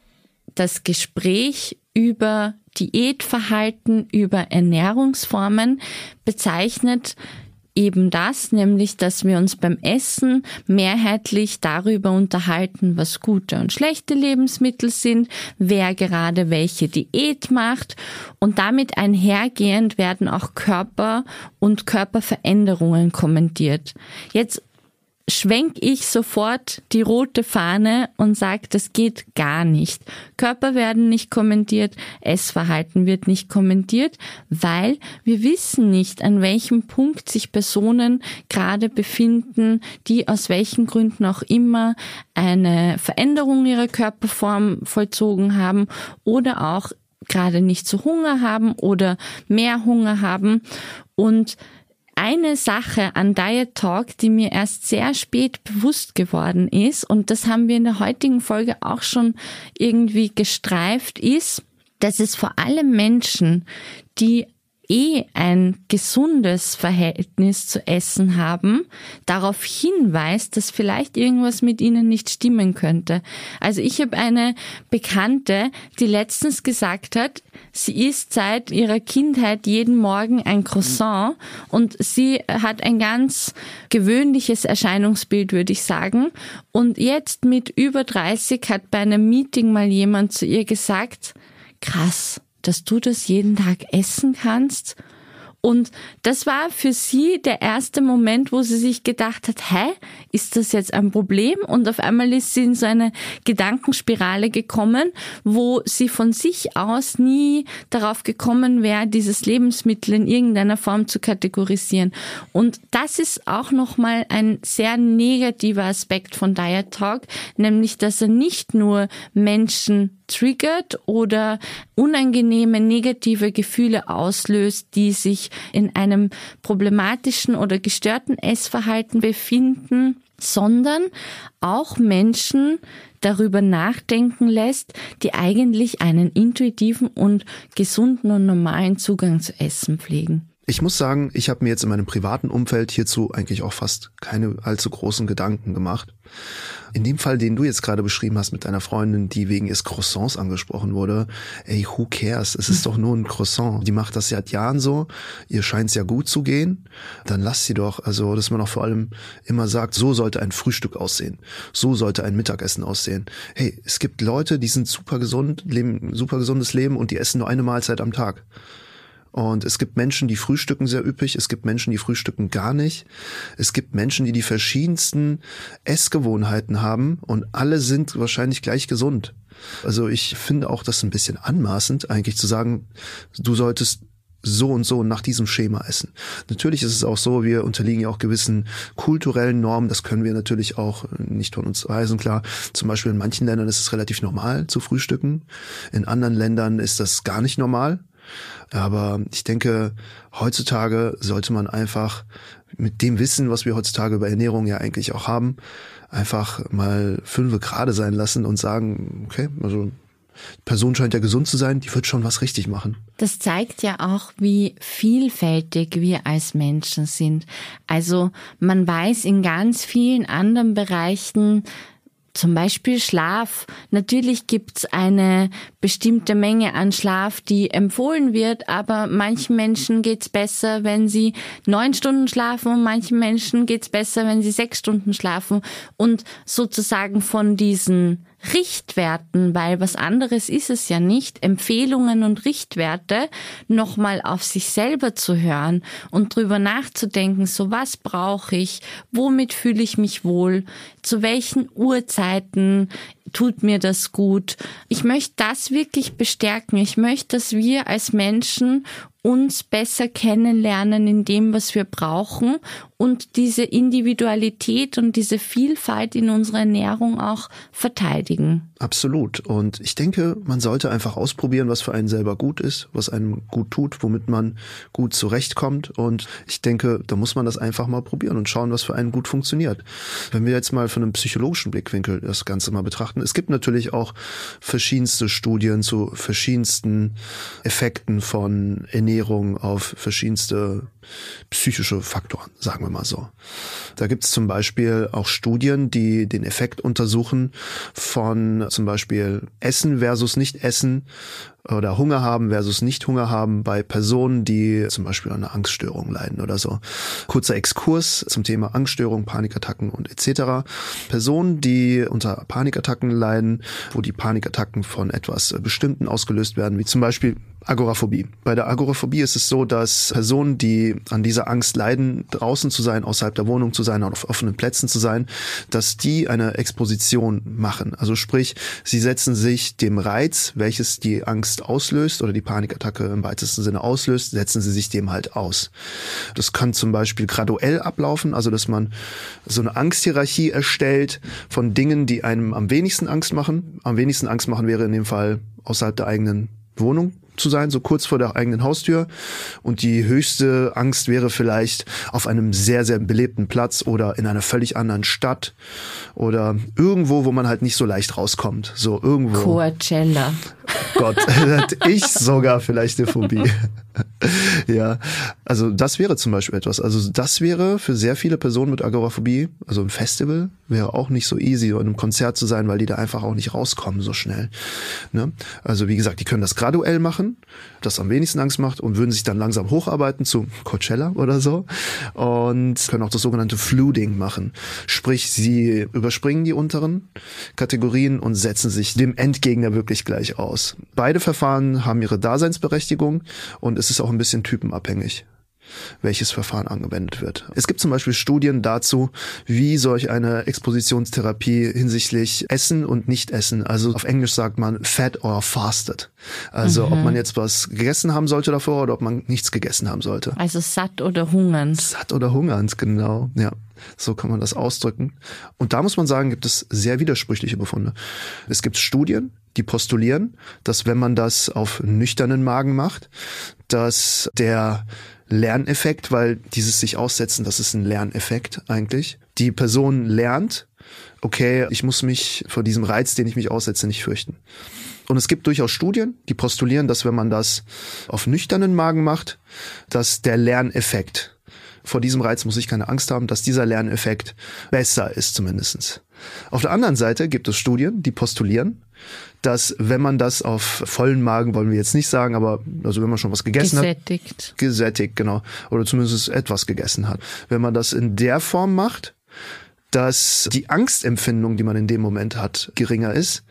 das Gespräch über Diätverhalten, über Ernährungsformen bezeichnet eben das, nämlich, dass wir uns beim Essen mehrheitlich darüber unterhalten, was gute und schlechte Lebensmittel sind, wer gerade welche Diät macht, und damit einhergehend werden auch Körper und Körperveränderungen kommentiert. Jetzt schwenk ich sofort die rote Fahne und sage, das geht gar nicht. Körper werden nicht kommentiert, Essverhalten wird nicht kommentiert, weil wir wissen nicht, an welchem Punkt sich Personen gerade befinden, die aus welchen Gründen auch immer eine Veränderung ihrer Körperform vollzogen haben oder auch gerade nicht so Hunger haben oder mehr Hunger haben. Und eine Sache an Diet Talk, die mir erst sehr spät bewusst geworden ist, und das haben wir in der heutigen Folge auch schon irgendwie gestreift, ist, dass es vor allem Menschen, die eh ein gesundes Verhältnis zu Essen haben, darauf hinweist, dass vielleicht irgendwas mit ihnen nicht stimmen könnte. Also ich habe eine Bekannte, die letztens gesagt hat, sie isst seit ihrer Kindheit jeden Morgen ein Croissant und sie hat ein ganz gewöhnliches Erscheinungsbild, würde ich sagen. Und jetzt mit über dreißig hat bei einem Meeting mal jemand zu ihr gesagt, krass, dass du das jeden Tag essen kannst. Und das war für sie der erste Moment, wo sie sich gedacht hat, hä, ist das jetzt ein Problem? Und auf einmal ist sie in so eine Gedankenspirale gekommen, wo sie von sich aus nie darauf gekommen wäre, dieses Lebensmittel in irgendeiner Form zu kategorisieren. Und das ist auch nochmal ein sehr negativer Aspekt von Diet Talk, nämlich, dass er nicht nur Menschen triggert oder unangenehme negative Gefühle auslöst, die sich in einem problematischen oder gestörten Essverhalten befinden, sondern auch Menschen darüber nachdenken lässt, die eigentlich einen intuitiven und gesunden und normalen Zugang zu Essen pflegen. Ich muss sagen, ich habe mir jetzt in meinem privaten Umfeld hierzu eigentlich auch fast keine allzu großen Gedanken gemacht. In dem Fall, den du jetzt gerade beschrieben hast mit deiner Freundin, die wegen ihres Croissants angesprochen wurde, ey, who cares? Es ist doch nur ein Croissant. Die macht das seit Jahren so, ihr scheint es ja gut zu gehen, dann lass sie doch. Also, dass man auch vor allem immer sagt, so sollte ein Frühstück aussehen, so sollte ein Mittagessen aussehen. Hey, es gibt Leute, die sind super gesund, leben ein super gesundes Leben und die essen nur eine Mahlzeit am Tag. Und es gibt Menschen, die frühstücken sehr üppig, es gibt Menschen, die frühstücken gar nicht. Es gibt Menschen, die die verschiedensten Essgewohnheiten haben und alle sind wahrscheinlich gleich gesund. Also ich finde auch das ein bisschen anmaßend, eigentlich zu sagen, du solltest so und so nach diesem Schema essen. Natürlich ist es auch so, wir unterliegen ja auch gewissen kulturellen Normen, das können wir natürlich auch nicht von uns weisen, klar. Zum Beispiel in manchen Ländern ist es relativ normal zu frühstücken, in anderen Ländern ist das gar nicht normal. Aber ich denke, heutzutage sollte man einfach mit dem Wissen, was wir heutzutage über Ernährung ja eigentlich auch haben, einfach mal fünfe gerade sein lassen und sagen, okay, also die Person scheint ja gesund zu sein, die wird schon was richtig machen. Das zeigt ja auch, wie vielfältig wir als Menschen sind. Also man weiß in ganz vielen anderen Bereichen, zum Beispiel Schlaf. Natürlich gibt's eine bestimmte Menge an Schlaf, die empfohlen wird, aber manchen Menschen geht's besser, wenn sie neun Stunden schlafen und manchen Menschen geht's besser, wenn sie sechs Stunden schlafen. Und sozusagen von diesen Richtwerten, weil was anderes ist es ja nicht, Empfehlungen und Richtwerte nochmal auf sich selber zu hören und drüber nachzudenken, so was brauche ich, womit fühle ich mich wohl, zu welchen Uhrzeiten tut mir das gut. Ich möchte das wirklich bestärken. Ich möchte, dass wir als Menschen uns besser kennenlernen in dem, was wir brauchen und diese Individualität und diese Vielfalt in unserer Ernährung auch verteidigen. Absolut. Und ich denke, man sollte einfach ausprobieren, was für einen selber gut ist, was einem gut tut, womit man gut zurechtkommt. Und ich denke, da muss man das einfach mal probieren und schauen, was für einen gut funktioniert. Wenn wir jetzt mal von einem psychologischen Blickwinkel das Ganze mal betrachten, es gibt natürlich auch verschiedenste Studien zu verschiedensten Effekten von Ernährung Ernährung, auf verschiedenste psychische Faktoren, sagen wir mal so. Da gibt es zum Beispiel auch Studien, die den Effekt untersuchen von zum Beispiel Essen versus Nicht-Essen oder Hunger haben versus Nicht-Hunger haben bei Personen, die zum Beispiel an einer Angststörung leiden oder so. Kurzer Exkurs zum Thema Angststörung, Panikattacken und et cetera. Personen, die unter Panikattacken leiden, wo die Panikattacken von etwas Bestimmten ausgelöst werden, wie zum Beispiel Agoraphobie. Bei der Agoraphobie ist es so, dass Personen, die an dieser Angst leiden, draußen zu sein, außerhalb der Wohnung zu sein, auf offenen Plätzen zu sein, dass die eine Exposition machen. Also sprich, sie setzen sich dem Reiz, welches die Angst auslöst oder die Panikattacke im weitesten Sinne auslöst, setzen sie sich dem halt aus. Das kann zum Beispiel graduell ablaufen, also dass man so eine Angsthierarchie erstellt von Dingen, die einem am wenigsten Angst machen. Am wenigsten Angst machen wäre in dem Fall außerhalb der eigenen Wohnung zu sein, so kurz vor der eigenen Haustür. Und die höchste Angst wäre vielleicht auf einem sehr, sehr belebten Platz oder in einer völlig anderen Stadt oder irgendwo, wo man halt nicht so leicht rauskommt. So irgendwo. Coachella. Gott, hätte ich sogar vielleicht eine Phobie. Ja, also das wäre zum Beispiel etwas. Also das wäre für sehr viele Personen mit Agoraphobie, also im Festival, wäre auch nicht so easy, in einem Konzert zu sein, weil die da einfach auch nicht rauskommen so schnell. Ne? Also wie gesagt, die können das graduell machen, das am wenigsten Angst macht und würden sich dann langsam hocharbeiten zu Coachella oder so und können auch das sogenannte Flooding machen. Sprich, sie überspringen die unteren Kategorien und setzen sich dem Endgegner wirklich gleich aus. Beide Verfahren haben ihre Daseinsberechtigung und es ist auch ein bisschen typenabhängig, welches Verfahren angewendet wird. Es gibt zum Beispiel Studien dazu, wie solch eine Expositionstherapie hinsichtlich Essen und Nicht-Essen, also auf Englisch sagt man fat or fasted. Also mhm. ob man jetzt was gegessen haben sollte davor oder ob man nichts gegessen haben sollte. Also satt oder hungernd. Satt oder hungernd, genau, ja. So kann man das ausdrücken. Und da muss man sagen, gibt es sehr widersprüchliche Befunde. Es gibt Studien, die postulieren, dass wenn man das auf nüchternen Magen macht, dass der Lerneffekt, weil dieses sich aussetzen, das ist ein Lerneffekt eigentlich. Die Person lernt, okay, ich muss mich vor diesem Reiz, den ich mich aussetze, nicht fürchten. Und es gibt durchaus Studien, die postulieren, dass wenn man das auf nüchternen Magen macht, dass der Lerneffekt, vor diesem Reiz muss ich keine Angst haben, dass dieser Lerneffekt besser ist zumindest. Auf der anderen Seite gibt es Studien, die postulieren, dass wenn man das auf vollen Magen, wollen wir jetzt nicht sagen, aber also wenn man schon was gegessen gesättigt. hat. Gesättigt. Gesättigt, genau. Oder zumindest etwas gegessen hat. Wenn man das in der Form macht, dass die Angstempfindung, die man in dem Moment hat, geringer ist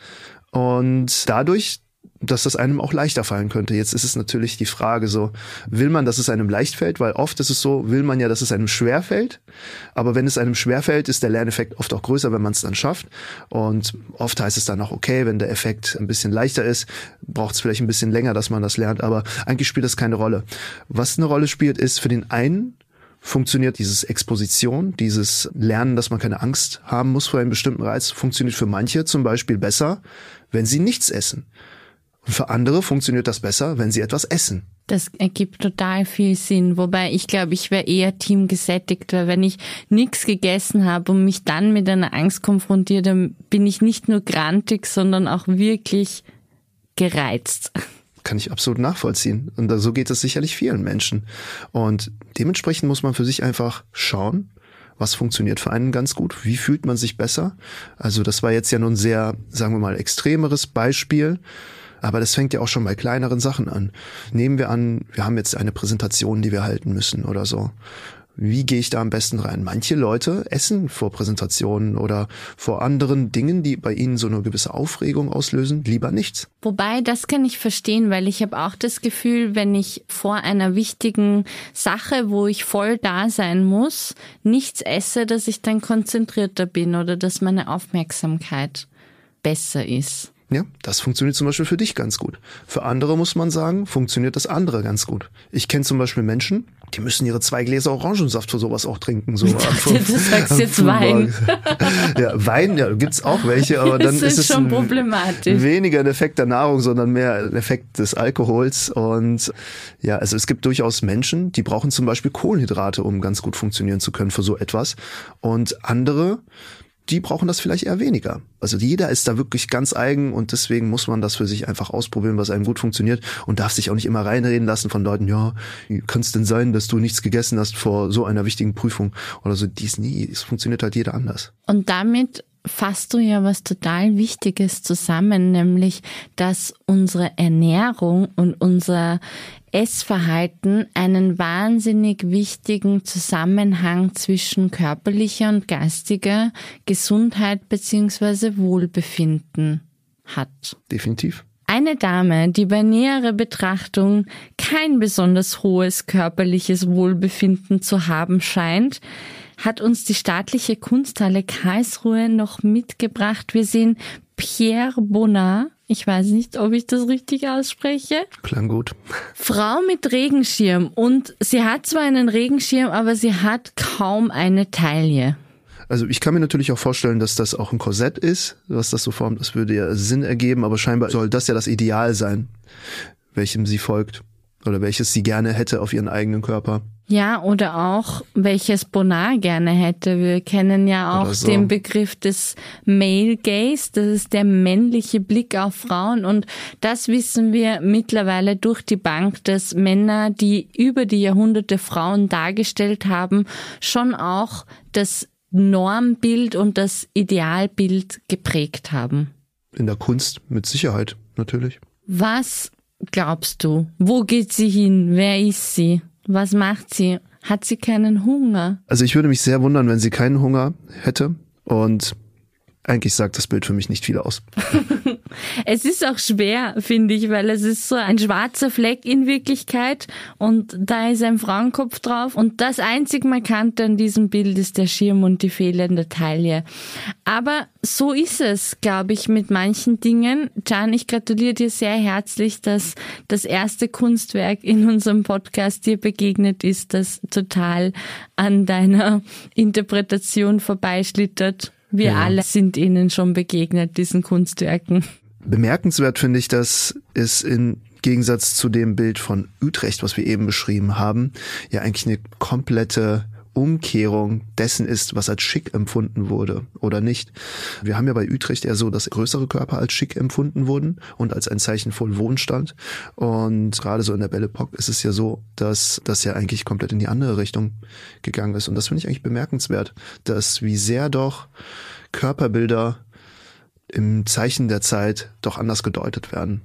und dadurch, dass das einem auch leichter fallen könnte. Jetzt ist es natürlich die Frage so, will man, dass es einem leicht fällt? Weil oft ist es so, will man ja, dass es einem schwer fällt. Aber wenn es einem schwer fällt, ist der Lerneffekt oft auch größer, wenn man es dann schafft. Und oft heißt es dann auch, okay, wenn der Effekt ein bisschen leichter ist, braucht es vielleicht ein bisschen länger, dass man das lernt. Aber eigentlich spielt das keine Rolle. Was eine Rolle spielt, ist für den einen, funktioniert dieses Exposition, dieses Lernen, dass man keine Angst haben muss vor einem bestimmten Reiz, funktioniert für manche zum Beispiel besser, wenn sie nichts essen. Und für andere funktioniert das besser, wenn sie etwas essen. Das ergibt total viel Sinn. Wobei ich glaube, ich wäre eher Team gesättigt, weil wenn ich nichts gegessen habe und mich dann mit einer Angst konfrontiere, dann bin ich nicht nur grantig, sondern auch wirklich gereizt. Kann ich absolut nachvollziehen. Und so geht es sicherlich vielen Menschen. Und dementsprechend muss man für sich einfach schauen, was funktioniert für einen ganz gut, wie fühlt man sich besser. Also das war jetzt ja nun sehr, sagen wir mal, extremeres Beispiel. Aber das fängt ja auch schon bei kleineren Sachen an. Nehmen wir an, wir haben jetzt eine Präsentation, die wir halten müssen oder so. Wie gehe ich da am besten rein? Manche Leute essen vor Präsentationen oder vor anderen Dingen, die bei ihnen so eine gewisse Aufregung auslösen, lieber nichts. Wobei, das kann ich verstehen, weil ich habe auch das Gefühl, wenn ich vor einer wichtigen Sache, wo ich voll da sein muss, nichts esse, dass ich dann konzentrierter bin oder dass meine Aufmerksamkeit besser ist. Ja, das funktioniert zum Beispiel für dich ganz gut. Für andere muss man sagen, funktioniert das andere ganz gut. Ich kenne zum Beispiel Menschen, die müssen ihre zwei Gläser Orangensaft für sowas auch trinken. So am fünf, du sagst am jetzt Wein. Ja, Wein, ja, gibt's auch welche, aber dann ist, ist es schon ein, problematisch. Weniger ein Effekt der Nahrung, sondern mehr ein Effekt des Alkohols. Und ja, also es gibt durchaus Menschen, die brauchen zum Beispiel Kohlenhydrate, um ganz gut funktionieren zu können für so etwas. Und andere, die brauchen das vielleicht eher weniger. Also jeder ist da wirklich ganz eigen und deswegen muss man das für sich einfach ausprobieren, was einem gut funktioniert und darf sich auch nicht immer reinreden lassen von Leuten, ja, wie kann es denn sein, dass du nichts gegessen hast vor so einer wichtigen Prüfung oder so. Dies nie, es funktioniert halt jeder anders. Und damit fasst du ja was total Wichtiges zusammen, nämlich, dass unsere Ernährung und unser Essverhalten einen wahnsinnig wichtigen Zusammenhang zwischen körperlicher und geistiger Gesundheit bzw. Wohlbefinden hat. Definitiv. Eine Dame, die bei näherer Betrachtung kein besonders hohes körperliches Wohlbefinden zu haben scheint, hat uns die staatliche Kunsthalle Karlsruhe noch mitgebracht. Wir sehen Pierre Bonnard. Ich weiß nicht, ob ich das richtig ausspreche. Klang gut. Frau mit Regenschirm. Und sie hat zwar einen Regenschirm, aber sie hat kaum eine Taille. Also ich kann mir natürlich auch vorstellen, dass das auch ein Korsett ist, was das so formt. Das würde ja Sinn ergeben, aber scheinbar soll das ja das Ideal sein, welchem sie folgt oder welches sie gerne hätte auf ihren eigenen Körper. Ja, oder auch, welches Bonnard gerne hätte. Wir kennen ja auch so den Begriff des Male Gaze. Das ist der männliche Blick auf Frauen. Und das wissen wir mittlerweile durch die Bank, dass Männer, die über die Jahrhunderte Frauen dargestellt haben, schon auch das Normbild und das Idealbild geprägt haben. In der Kunst mit Sicherheit, natürlich. Was glaubst du? Wo geht sie hin? Wer ist sie? Was macht sie? Hat sie keinen Hunger? Also ich würde mich sehr wundern, wenn sie keinen Hunger hätte. Und eigentlich sagt das Bild für mich nicht viel aus. Es ist auch schwer, finde ich, weil es ist so ein schwarzer Fleck in Wirklichkeit und da ist ein Frauenkopf drauf und das einzig Markante an diesem Bild ist der Schirm und die fehlende Taille. Aber so ist es, glaube ich, mit manchen Dingen. Can, ich gratuliere dir sehr herzlich, dass das erste Kunstwerk in unserem Podcast dir begegnet ist, das total an deiner Interpretation vorbeischlittert. Wir ja. alle sind ihnen schon begegnet, diesen Kunstwerken. Bemerkenswert finde ich, dass es im Gegensatz zu dem Bild von Utrecht, was wir eben beschrieben haben, ja eigentlich eine komplette Umkehrung dessen ist, was als schick empfunden wurde oder nicht. Wir haben ja bei Utrecht eher so, dass größere Körper als schick empfunden wurden und als ein Zeichen von Wohlstand. Und gerade so in der Belle Époque ist es ja so, dass das ja eigentlich komplett in die andere Richtung gegangen ist. Und das finde ich eigentlich bemerkenswert, dass wie sehr doch Körperbilder im Zeichen der Zeit doch anders gedeutet werden.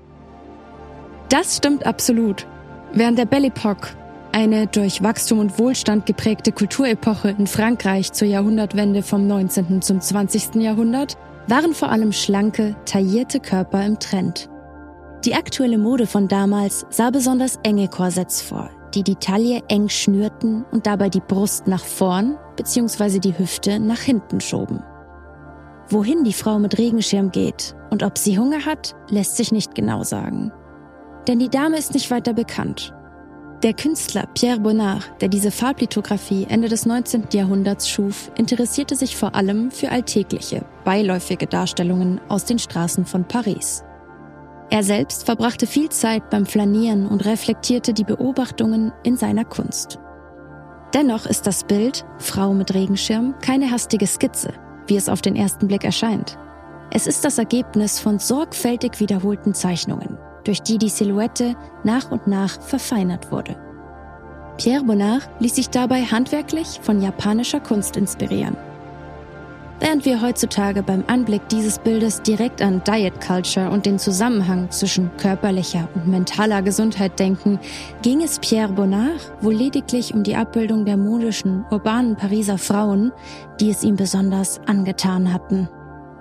Das stimmt absolut. Während der Belle Époque, eine durch Wachstum und Wohlstand geprägte Kulturepoche in Frankreich zur Jahrhundertwende vom neunzehnten zum zwanzigsten Jahrhundert, waren vor allem schlanke, taillierte Körper im Trend. Die aktuelle Mode von damals sah besonders enge Korsetts vor, die die Taille eng schnürten und dabei die Brust nach vorn bzw. die Hüfte nach hinten schoben. Wohin die Frau mit Regenschirm geht und ob sie Hunger hat, lässt sich nicht genau sagen. Denn die Dame ist nicht weiter bekannt. Der Künstler Pierre Bonnard, der diese Farblithografie Ende des neunzehnten Jahrhunderts schuf, interessierte sich vor allem für alltägliche, beiläufige Darstellungen aus den Straßen von Paris. Er selbst verbrachte viel Zeit beim Flanieren und reflektierte die Beobachtungen in seiner Kunst. Dennoch ist das Bild, Frau mit Regenschirm, keine hastige Skizze, wie es auf den ersten Blick erscheint. Es ist das Ergebnis von sorgfältig wiederholten Zeichnungen, durch die die Silhouette nach und nach verfeinert wurde. Pierre Bonnard ließ sich dabei handwerklich von japanischer Kunst inspirieren. Während wir heutzutage beim Anblick dieses Bildes direkt an Diet Culture und den Zusammenhang zwischen körperlicher und mentaler Gesundheit denken, ging es Pierre Bonnard wohl lediglich um die Abbildung der modischen, urbanen Pariser Frauen, die es ihm besonders angetan hatten.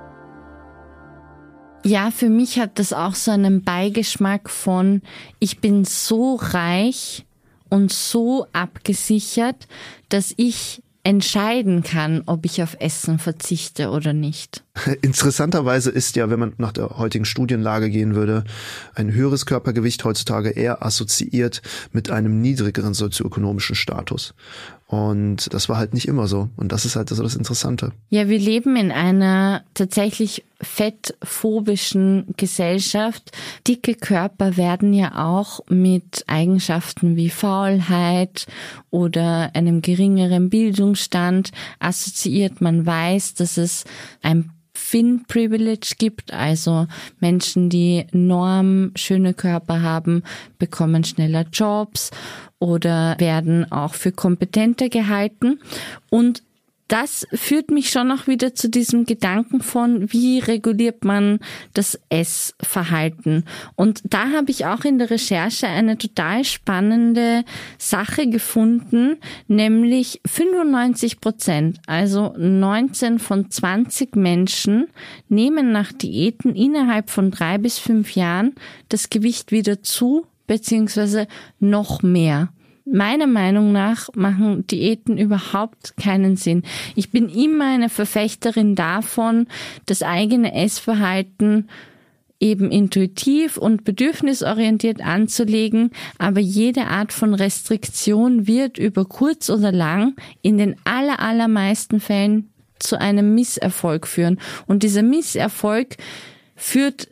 Ja, für mich hat das auch so einen Beigeschmack von, ich bin so reich und so abgesichert, dass ich entscheiden kann, ob ich auf Essen verzichte oder nicht. Interessanterweise ist ja, wenn man nach der heutigen Studienlage gehen würde, ein höheres Körpergewicht heutzutage eher assoziiert mit einem niedrigeren sozioökonomischen Status. Und das war halt nicht immer so. Und das ist halt so das Interessante. Ja, wir leben in einer tatsächlich fettphobischen Gesellschaft. Dicke Körper werden ja auch mit Eigenschaften wie Faulheit oder einem geringeren Bildungsstand assoziiert. Man weiß, dass es ein Thin Privilege gibt, also Menschen, die enorm schöne Körper haben, bekommen schneller Jobs oder werden auch für kompetenter gehalten. Und das führt mich schon auch wieder zu diesem Gedanken von, wie reguliert man das Essverhalten? Und da habe ich auch in der Recherche eine total spannende Sache gefunden, nämlich fünfundneunzig Prozent, also neunzehn von zwanzig Menschen nehmen nach Diäten innerhalb von drei bis fünf Jahren das Gewicht wieder zu, beziehungsweise noch mehr. Meiner Meinung nach machen Diäten überhaupt keinen Sinn. Ich bin immer eine Verfechterin davon, das eigene Essverhalten eben intuitiv und bedürfnisorientiert anzulegen, aber jede Art von Restriktion wird über kurz oder lang in den aller, allermeisten Fällen zu einem Misserfolg führen. Und dieser Misserfolg führt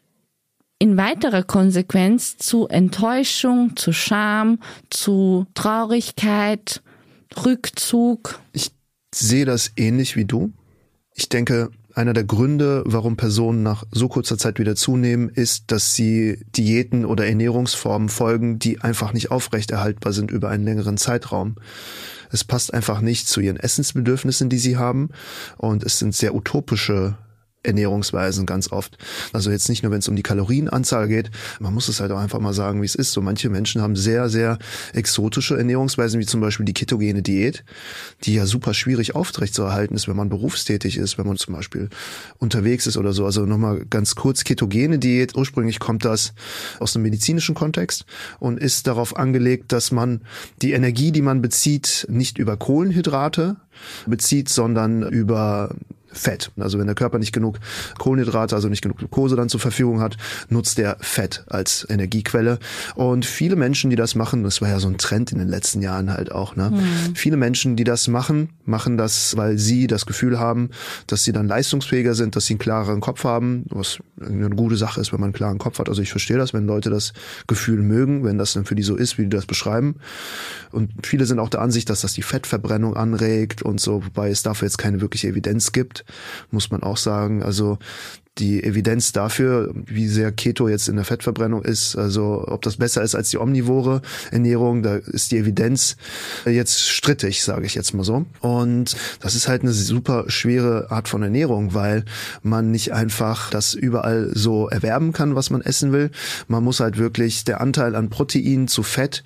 in weiterer Konsequenz zu Enttäuschung, zu Scham, zu Traurigkeit, Rückzug. Ich sehe das ähnlich wie du. Ich denke, einer der Gründe, warum Personen nach so kurzer Zeit wieder zunehmen, ist, dass sie Diäten oder Ernährungsformen folgen, die einfach nicht aufrechterhaltbar sind über einen längeren Zeitraum. Es passt einfach nicht zu ihren Essensbedürfnissen, die sie haben, und es sind sehr utopische Ernährungsweisen ganz oft. Also jetzt nicht nur, wenn es um die Kalorienanzahl geht, man muss es halt auch einfach mal sagen, wie es ist. So manche Menschen haben sehr, sehr exotische Ernährungsweisen, wie zum Beispiel die ketogene Diät, die ja super schwierig aufrechtzuerhalten ist, wenn man berufstätig ist, wenn man zum Beispiel unterwegs ist oder so. Also nochmal ganz kurz, ketogene Diät, ursprünglich kommt das aus einem medizinischen Kontext und ist darauf angelegt, dass man die Energie, die man bezieht, nicht über Kohlenhydrate bezieht, sondern über Fett. Also wenn der Körper nicht genug Kohlenhydrate, also nicht genug Glucose dann zur Verfügung hat, nutzt der Fett als Energiequelle. Und viele Menschen, die das machen, das war ja so ein Trend in den letzten Jahren halt auch, ne? Mhm. Viele Menschen, die das machen, machen das, weil sie das Gefühl haben, dass sie dann leistungsfähiger sind, dass sie einen klareren Kopf haben, was eine gute Sache ist, wenn man einen klaren Kopf hat. Also ich verstehe das, wenn Leute das Gefühl mögen, wenn das dann für die so ist, wie die das beschreiben. Und viele sind auch der Ansicht, dass das die Fettverbrennung anregt und so, wobei es dafür jetzt keine wirkliche Evidenz gibt, muss man auch sagen. Also die Evidenz dafür, wie sehr Keto jetzt in der Fettverbrennung ist, also ob das besser ist als die omnivore Ernährung, da ist die Evidenz jetzt strittig, sage ich jetzt mal so. Und das ist halt eine super schwere Art von Ernährung, weil man nicht einfach das überall so erwerben kann, was man essen will. Man muss halt wirklich der Anteil an Protein zu Fett,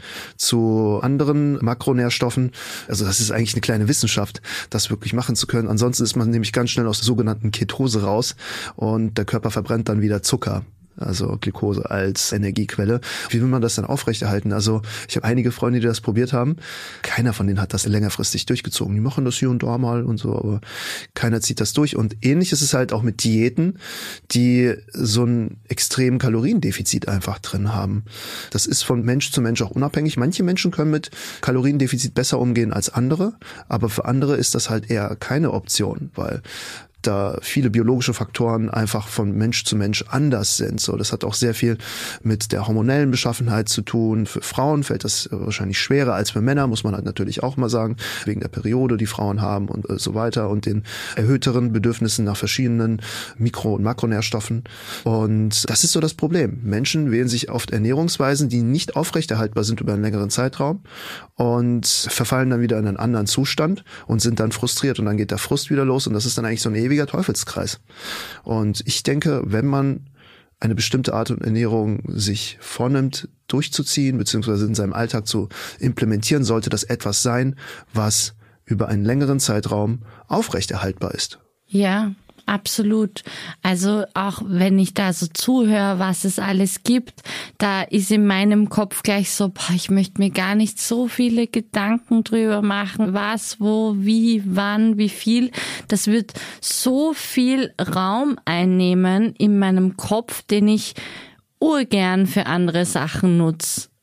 zu anderen Makronährstoffen, also das ist eigentlich eine kleine Wissenschaft, das wirklich machen zu können. Ansonsten ist man nämlich ganz schnell aus der sogenannten Ketose raus und Und der Körper verbrennt dann wieder Zucker, also Glucose als Energiequelle. Wie will man das dann aufrechterhalten? Also ich habe einige Freunde, die das probiert haben. Keiner von denen hat das längerfristig durchgezogen. Die machen das hier und da mal und so, aber keiner zieht das durch. Und ähnlich ist es halt auch mit Diäten, die so ein extremen Kaloriendefizit einfach drin haben. Das ist von Mensch zu Mensch auch unabhängig. Manche Menschen können mit Kaloriendefizit besser umgehen als andere, aber für andere ist das halt eher keine Option, weil da viele biologische Faktoren einfach von Mensch zu Mensch anders sind. So, das hat auch sehr viel mit der hormonellen Beschaffenheit zu tun. Für Frauen fällt das wahrscheinlich schwerer als für Männer, muss man halt natürlich auch mal sagen, wegen der Periode, die Frauen haben und so weiter und den erhöhteren Bedürfnissen nach verschiedenen Mikro- und Makronährstoffen. Und das ist so das Problem. Menschen wählen sich oft Ernährungsweisen, die nicht aufrechterhaltbar sind über einen längeren Zeitraum und verfallen dann wieder in einen anderen Zustand und sind dann frustriert und dann geht der Frust wieder los und das ist dann eigentlich so ein ewiger Teufelskreis. Und ich denke, wenn man eine bestimmte Art von Ernährung sich vornimmt, durchzuziehen, beziehungsweise in seinem Alltag zu implementieren, sollte das etwas sein, was über einen längeren Zeitraum aufrechterhaltbar ist. Ja, absolut. Also auch wenn ich da so zuhöre, was es alles gibt, da ist in meinem Kopf gleich so, boah, ich möchte mir gar nicht so viele Gedanken drüber machen, was, wo, wie, wann, wie viel. Das wird so viel Raum einnehmen in meinem Kopf, den ich urgern für andere Sachen nutze.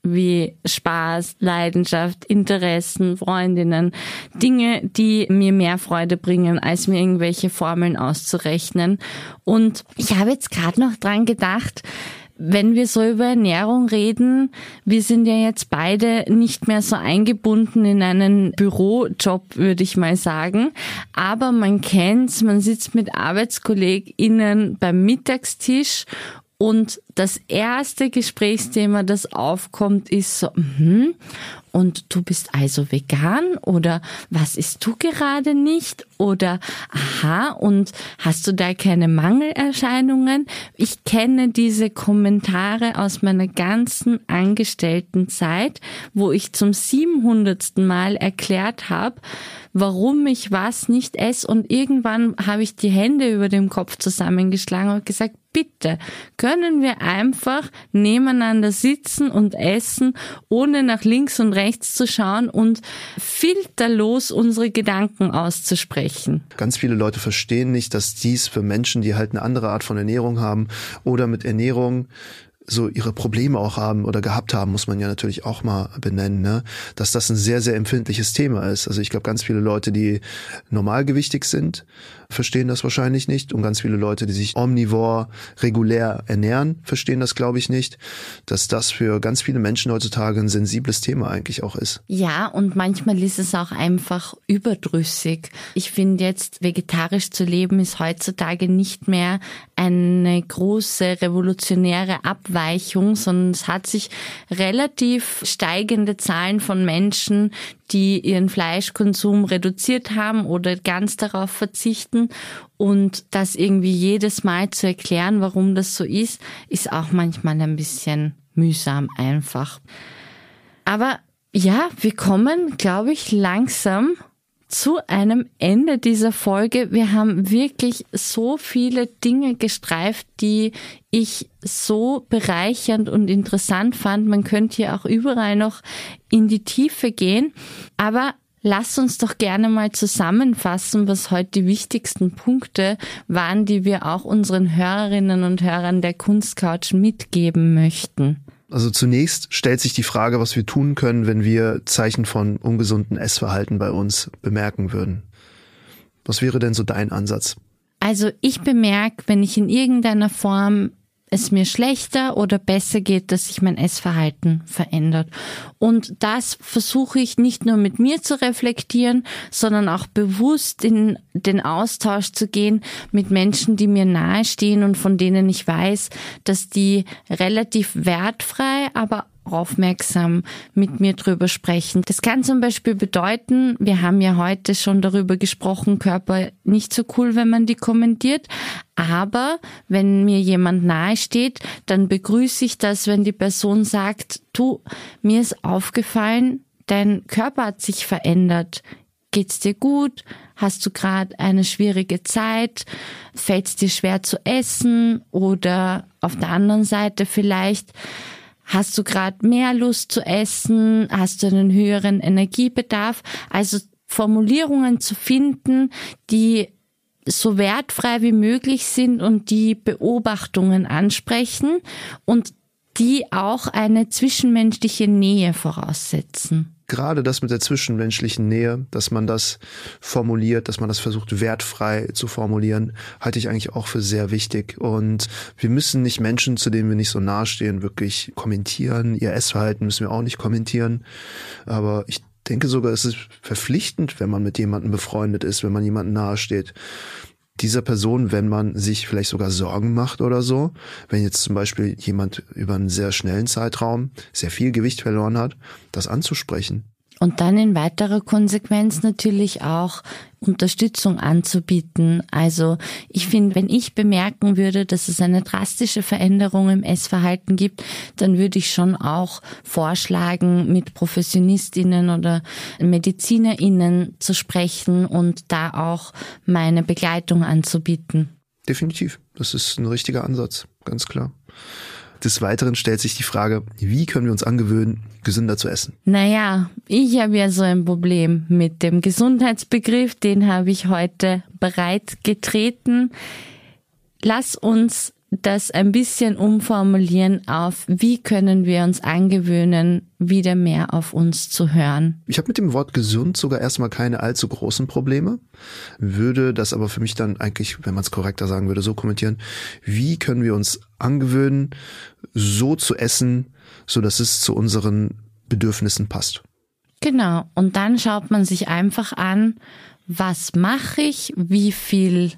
wie Spaß, Leidenschaft, Interessen, Freundinnen, Dinge, die mir mehr Freude bringen, als mir irgendwelche Formeln auszurechnen. Und ich habe jetzt gerade noch dran gedacht, wenn wir so über Ernährung reden, wir sind ja jetzt beide nicht mehr so eingebunden in einen Bürojob, würde ich mal sagen. Aber man kennt's, man sitzt mit ArbeitskollegInnen beim Mittagstisch und das erste Gesprächsthema, das aufkommt, ist so, mhm, und du bist also vegan oder was isst du gerade nicht oder aha, und hast du da keine Mangelerscheinungen? Ich kenne diese Kommentare aus meiner ganzen Angestelltenzeit, wo ich zum siebenhundertsten Mal erklärt habe, warum ich was nicht esse, und irgendwann habe ich die Hände über dem Kopf zusammengeschlagen und gesagt, bitte, können wir einfach nebeneinander sitzen und essen, ohne nach links und rechts zu schauen und filterlos unsere Gedanken auszusprechen. Ganz viele Leute verstehen nicht, dass dies für Menschen, die halt eine andere Art von Ernährung haben oder mit Ernährung so ihre Probleme auch haben oder gehabt haben, muss man ja natürlich auch mal benennen, ne? Dass das ein sehr, sehr empfindliches Thema ist. Also ich glaube, ganz viele Leute, die normalgewichtig sind, verstehen das wahrscheinlich nicht, und ganz viele Leute, die sich omnivor regulär ernähren, verstehen das, glaube ich, nicht, dass das für ganz viele Menschen heutzutage ein sensibles Thema eigentlich auch ist. Ja, und manchmal ist es auch einfach überdrüssig. Ich finde jetzt, vegetarisch zu leben ist heutzutage nicht mehr eine große revolutionäre Abweichung, sondern es hat sich relativ steigende Zahlen von Menschen, die ihren Fleischkonsum reduziert haben oder ganz darauf verzichten. Und das irgendwie jedes Mal zu erklären, warum das so ist, ist auch manchmal ein bisschen mühsam einfach. Aber ja, wir kommen, glaube ich, langsam zu einem Ende dieser Folge. Wir haben wirklich so viele Dinge gestreift, die ich so bereichernd und interessant fand. Man könnte hier auch überall noch in die Tiefe gehen. Aber lasst uns doch gerne mal zusammenfassen, was heute die wichtigsten Punkte waren, die wir auch unseren Hörerinnen und Hörern der Kunstcouch mitgeben möchten. Also zunächst stellt sich die Frage, was wir tun können, wenn wir Zeichen von ungesundem Essverhalten bei uns bemerken würden. Was wäre denn so dein Ansatz? Also ich bemerke, wenn ich in irgendeiner Form es mir schlechter oder besser geht, dass sich mein Essverhalten verändert. Und das versuche ich nicht nur mit mir zu reflektieren, sondern auch bewusst in den Austausch zu gehen mit Menschen, die mir nahestehen und von denen ich weiß, dass die relativ wertfrei, aber aufmerksam mit mir drüber sprechen. Das kann zum Beispiel bedeuten, wir haben ja heute schon darüber gesprochen, Körper nicht so cool, wenn man die kommentiert, aber wenn mir jemand nahe steht, dann begrüße ich das, wenn die Person sagt, du, mir ist aufgefallen, dein Körper hat sich verändert. Geht's dir gut? Hast du gerade eine schwierige Zeit? Fällt's dir schwer zu essen? Oder auf der anderen Seite vielleicht, hast du gerade mehr Lust zu essen? Hast du einen höheren Energiebedarf? Also Formulierungen zu finden, die so wertfrei wie möglich sind und die Beobachtungen ansprechen und die auch eine zwischenmenschliche Nähe voraussetzen. Gerade das mit der zwischenmenschlichen Nähe, dass man das formuliert, dass man das versucht wertfrei zu formulieren, halte ich eigentlich auch für sehr wichtig. Und wir müssen nicht Menschen, zu denen wir nicht so nahe stehen, wirklich kommentieren. Ihr Essverhalten müssen wir auch nicht kommentieren. Aber ich denke sogar, es ist verpflichtend, wenn man mit jemandem befreundet ist, wenn man jemandem nahe steht, dieser Person, wenn man sich vielleicht sogar Sorgen macht oder so, wenn jetzt zum Beispiel jemand über einen sehr schnellen Zeitraum sehr viel Gewicht verloren hat, das anzusprechen. Und dann in weiterer Konsequenz natürlich auch Unterstützung anzubieten. Also ich finde, wenn ich bemerken würde, dass es eine drastische Veränderung im Essverhalten gibt, dann würde ich schon auch vorschlagen, mit ProfessionistInnen oder MedizinerInnen zu sprechen und da auch meine Begleitung anzubieten. Definitiv. Das ist ein richtiger Ansatz, ganz klar. Des Weiteren stellt sich die Frage, wie können wir uns angewöhnen, gesünder zu essen? Naja, ich habe ja so ein Problem mit dem Gesundheitsbegriff, den habe ich heute breit getreten. Lass uns das ein bisschen umformulieren auf, wie können wir uns angewöhnen, wieder mehr auf uns zu hören. Ich habe mit dem Wort gesund sogar erstmal keine allzu großen Probleme, würde das aber für mich dann eigentlich, wenn man es korrekter sagen würde, so kommentieren, wie können wir uns angewöhnen, so zu essen, so dass es zu unseren Bedürfnissen passt. Genau, und dann schaut man sich einfach an, was mache ich, wie viel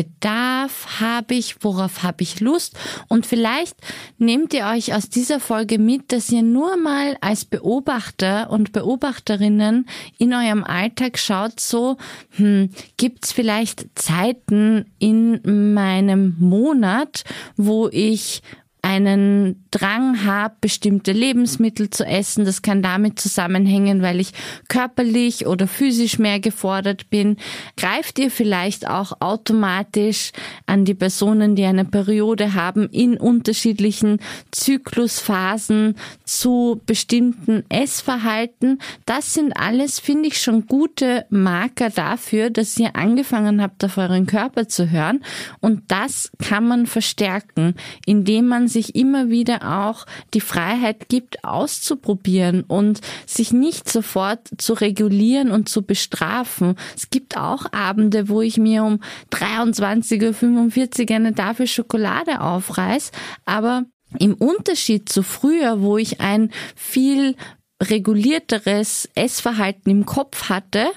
Bedarf habe ich, worauf habe ich Lust, und vielleicht nehmt ihr euch aus dieser Folge mit, dass ihr nur mal als Beobachter und Beobachterinnen in eurem Alltag schaut, so hm, gibt's vielleicht Zeiten in meinem Monat, wo ich einen Drang habe, bestimmte Lebensmittel zu essen. Das kann damit zusammenhängen, weil ich körperlich oder physisch mehr gefordert bin. Greift ihr vielleicht auch automatisch an die Personen, die eine Periode haben, in unterschiedlichen Zyklusphasen zu bestimmten Essverhalten? Das sind alles, finde ich, schon gute Marker dafür, dass ihr angefangen habt, auf euren Körper zu hören. Und das kann man verstärken, indem man sich immer wieder auch die Freiheit gibt, auszuprobieren und sich nicht sofort zu regulieren und zu bestrafen. Es gibt auch Abende, wo ich mir um dreiundzwanzig Uhr fünfundvierzig eine Tafel Schokolade aufreiß, aber im Unterschied zu früher, wo ich ein viel regulierteres Essverhalten im Kopf hatte,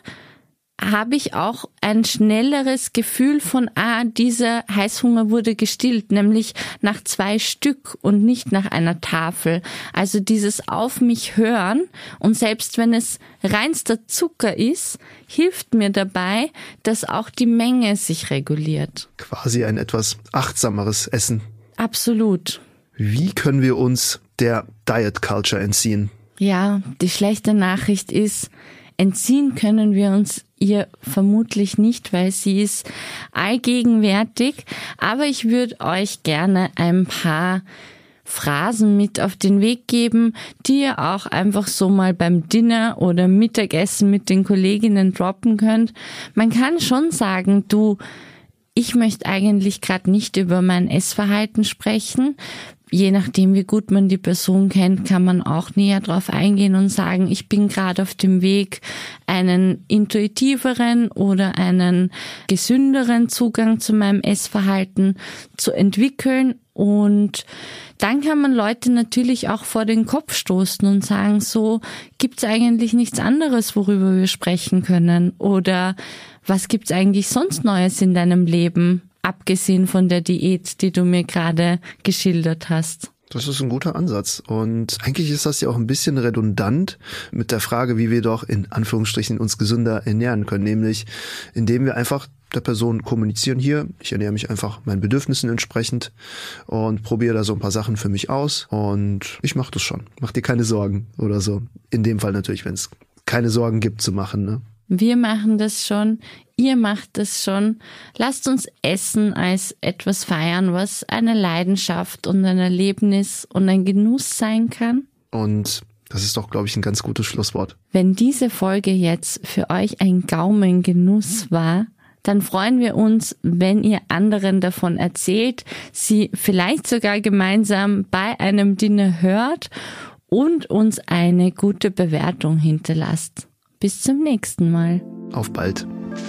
habe ich auch ein schnelleres Gefühl von, ah, dieser Heißhunger wurde gestillt, nämlich nach zwei Stück und nicht nach einer Tafel. Also dieses auf mich hören, und selbst wenn es reinster Zucker ist, hilft mir dabei, dass auch die Menge sich reguliert. Quasi ein etwas achtsameres Essen. Absolut. Wie können wir uns der Diet Culture entziehen? Ja, die schlechte Nachricht ist, entziehen können wir uns ihr vermutlich nicht, weil sie ist allgegenwärtig. Aber ich würde euch gerne ein paar Phrasen mit auf den Weg geben, die ihr auch einfach so mal beim Dinner oder Mittagessen mit den Kolleginnen droppen könnt. Man kann schon sagen, du, ich möchte eigentlich gerade nicht über mein Essverhalten sprechen. Je nachdem, wie gut man die Person kennt, kann man auch näher drauf eingehen und sagen, ich bin gerade auf dem Weg, einen intuitiveren oder einen gesünderen Zugang zu meinem Essverhalten zu entwickeln. Und dann kann man Leute natürlich auch vor den Kopf stoßen und sagen, so, gibt's eigentlich nichts anderes, worüber wir sprechen können? Oder was gibt's eigentlich sonst Neues in deinem Leben? Abgesehen von der Diät, die du mir gerade geschildert hast. Das ist ein guter Ansatz. Und eigentlich ist das ja auch ein bisschen redundant mit der Frage, wie wir doch in Anführungsstrichen uns gesünder ernähren können. Nämlich, indem wir einfach der Person kommunizieren, hier, ich ernähre mich einfach meinen Bedürfnissen entsprechend und probiere da so ein paar Sachen für mich aus. Und ich mache das schon. Mach dir keine Sorgen oder so. In dem Fall natürlich, wenn es keine Sorgen gibt zu machen, ne? Wir machen das schon, ihr macht das schon. Lasst uns Essen als etwas feiern, was eine Leidenschaft und ein Erlebnis und ein Genuss sein kann. Und das ist doch, glaube ich, ein ganz gutes Schlusswort. Wenn diese Folge jetzt für euch ein Gaumengenuss war, dann freuen wir uns, wenn ihr anderen davon erzählt, sie vielleicht sogar gemeinsam bei einem Dinner hört und uns eine gute Bewertung hinterlasst. Bis zum nächsten Mal. Auf bald.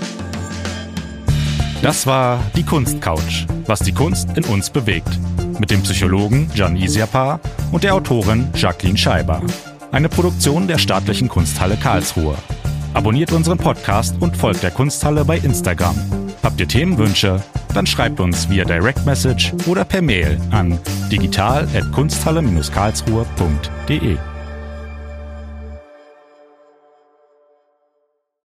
Das war die Kunstcouch, was die Kunst in uns bewegt. Mit dem Psychologen Can Iziapar und der Autorin Jacqueline Scheiber. Eine Produktion der Staatlichen Kunsthalle Karlsruhe. Abonniert unseren Podcast und folgt der Kunsthalle bei Instagram. Habt ihr Themenwünsche? Dann schreibt uns via Direct Message oder per Mail an digital at kunsthalle Bindestrich karlsruhe punkt de.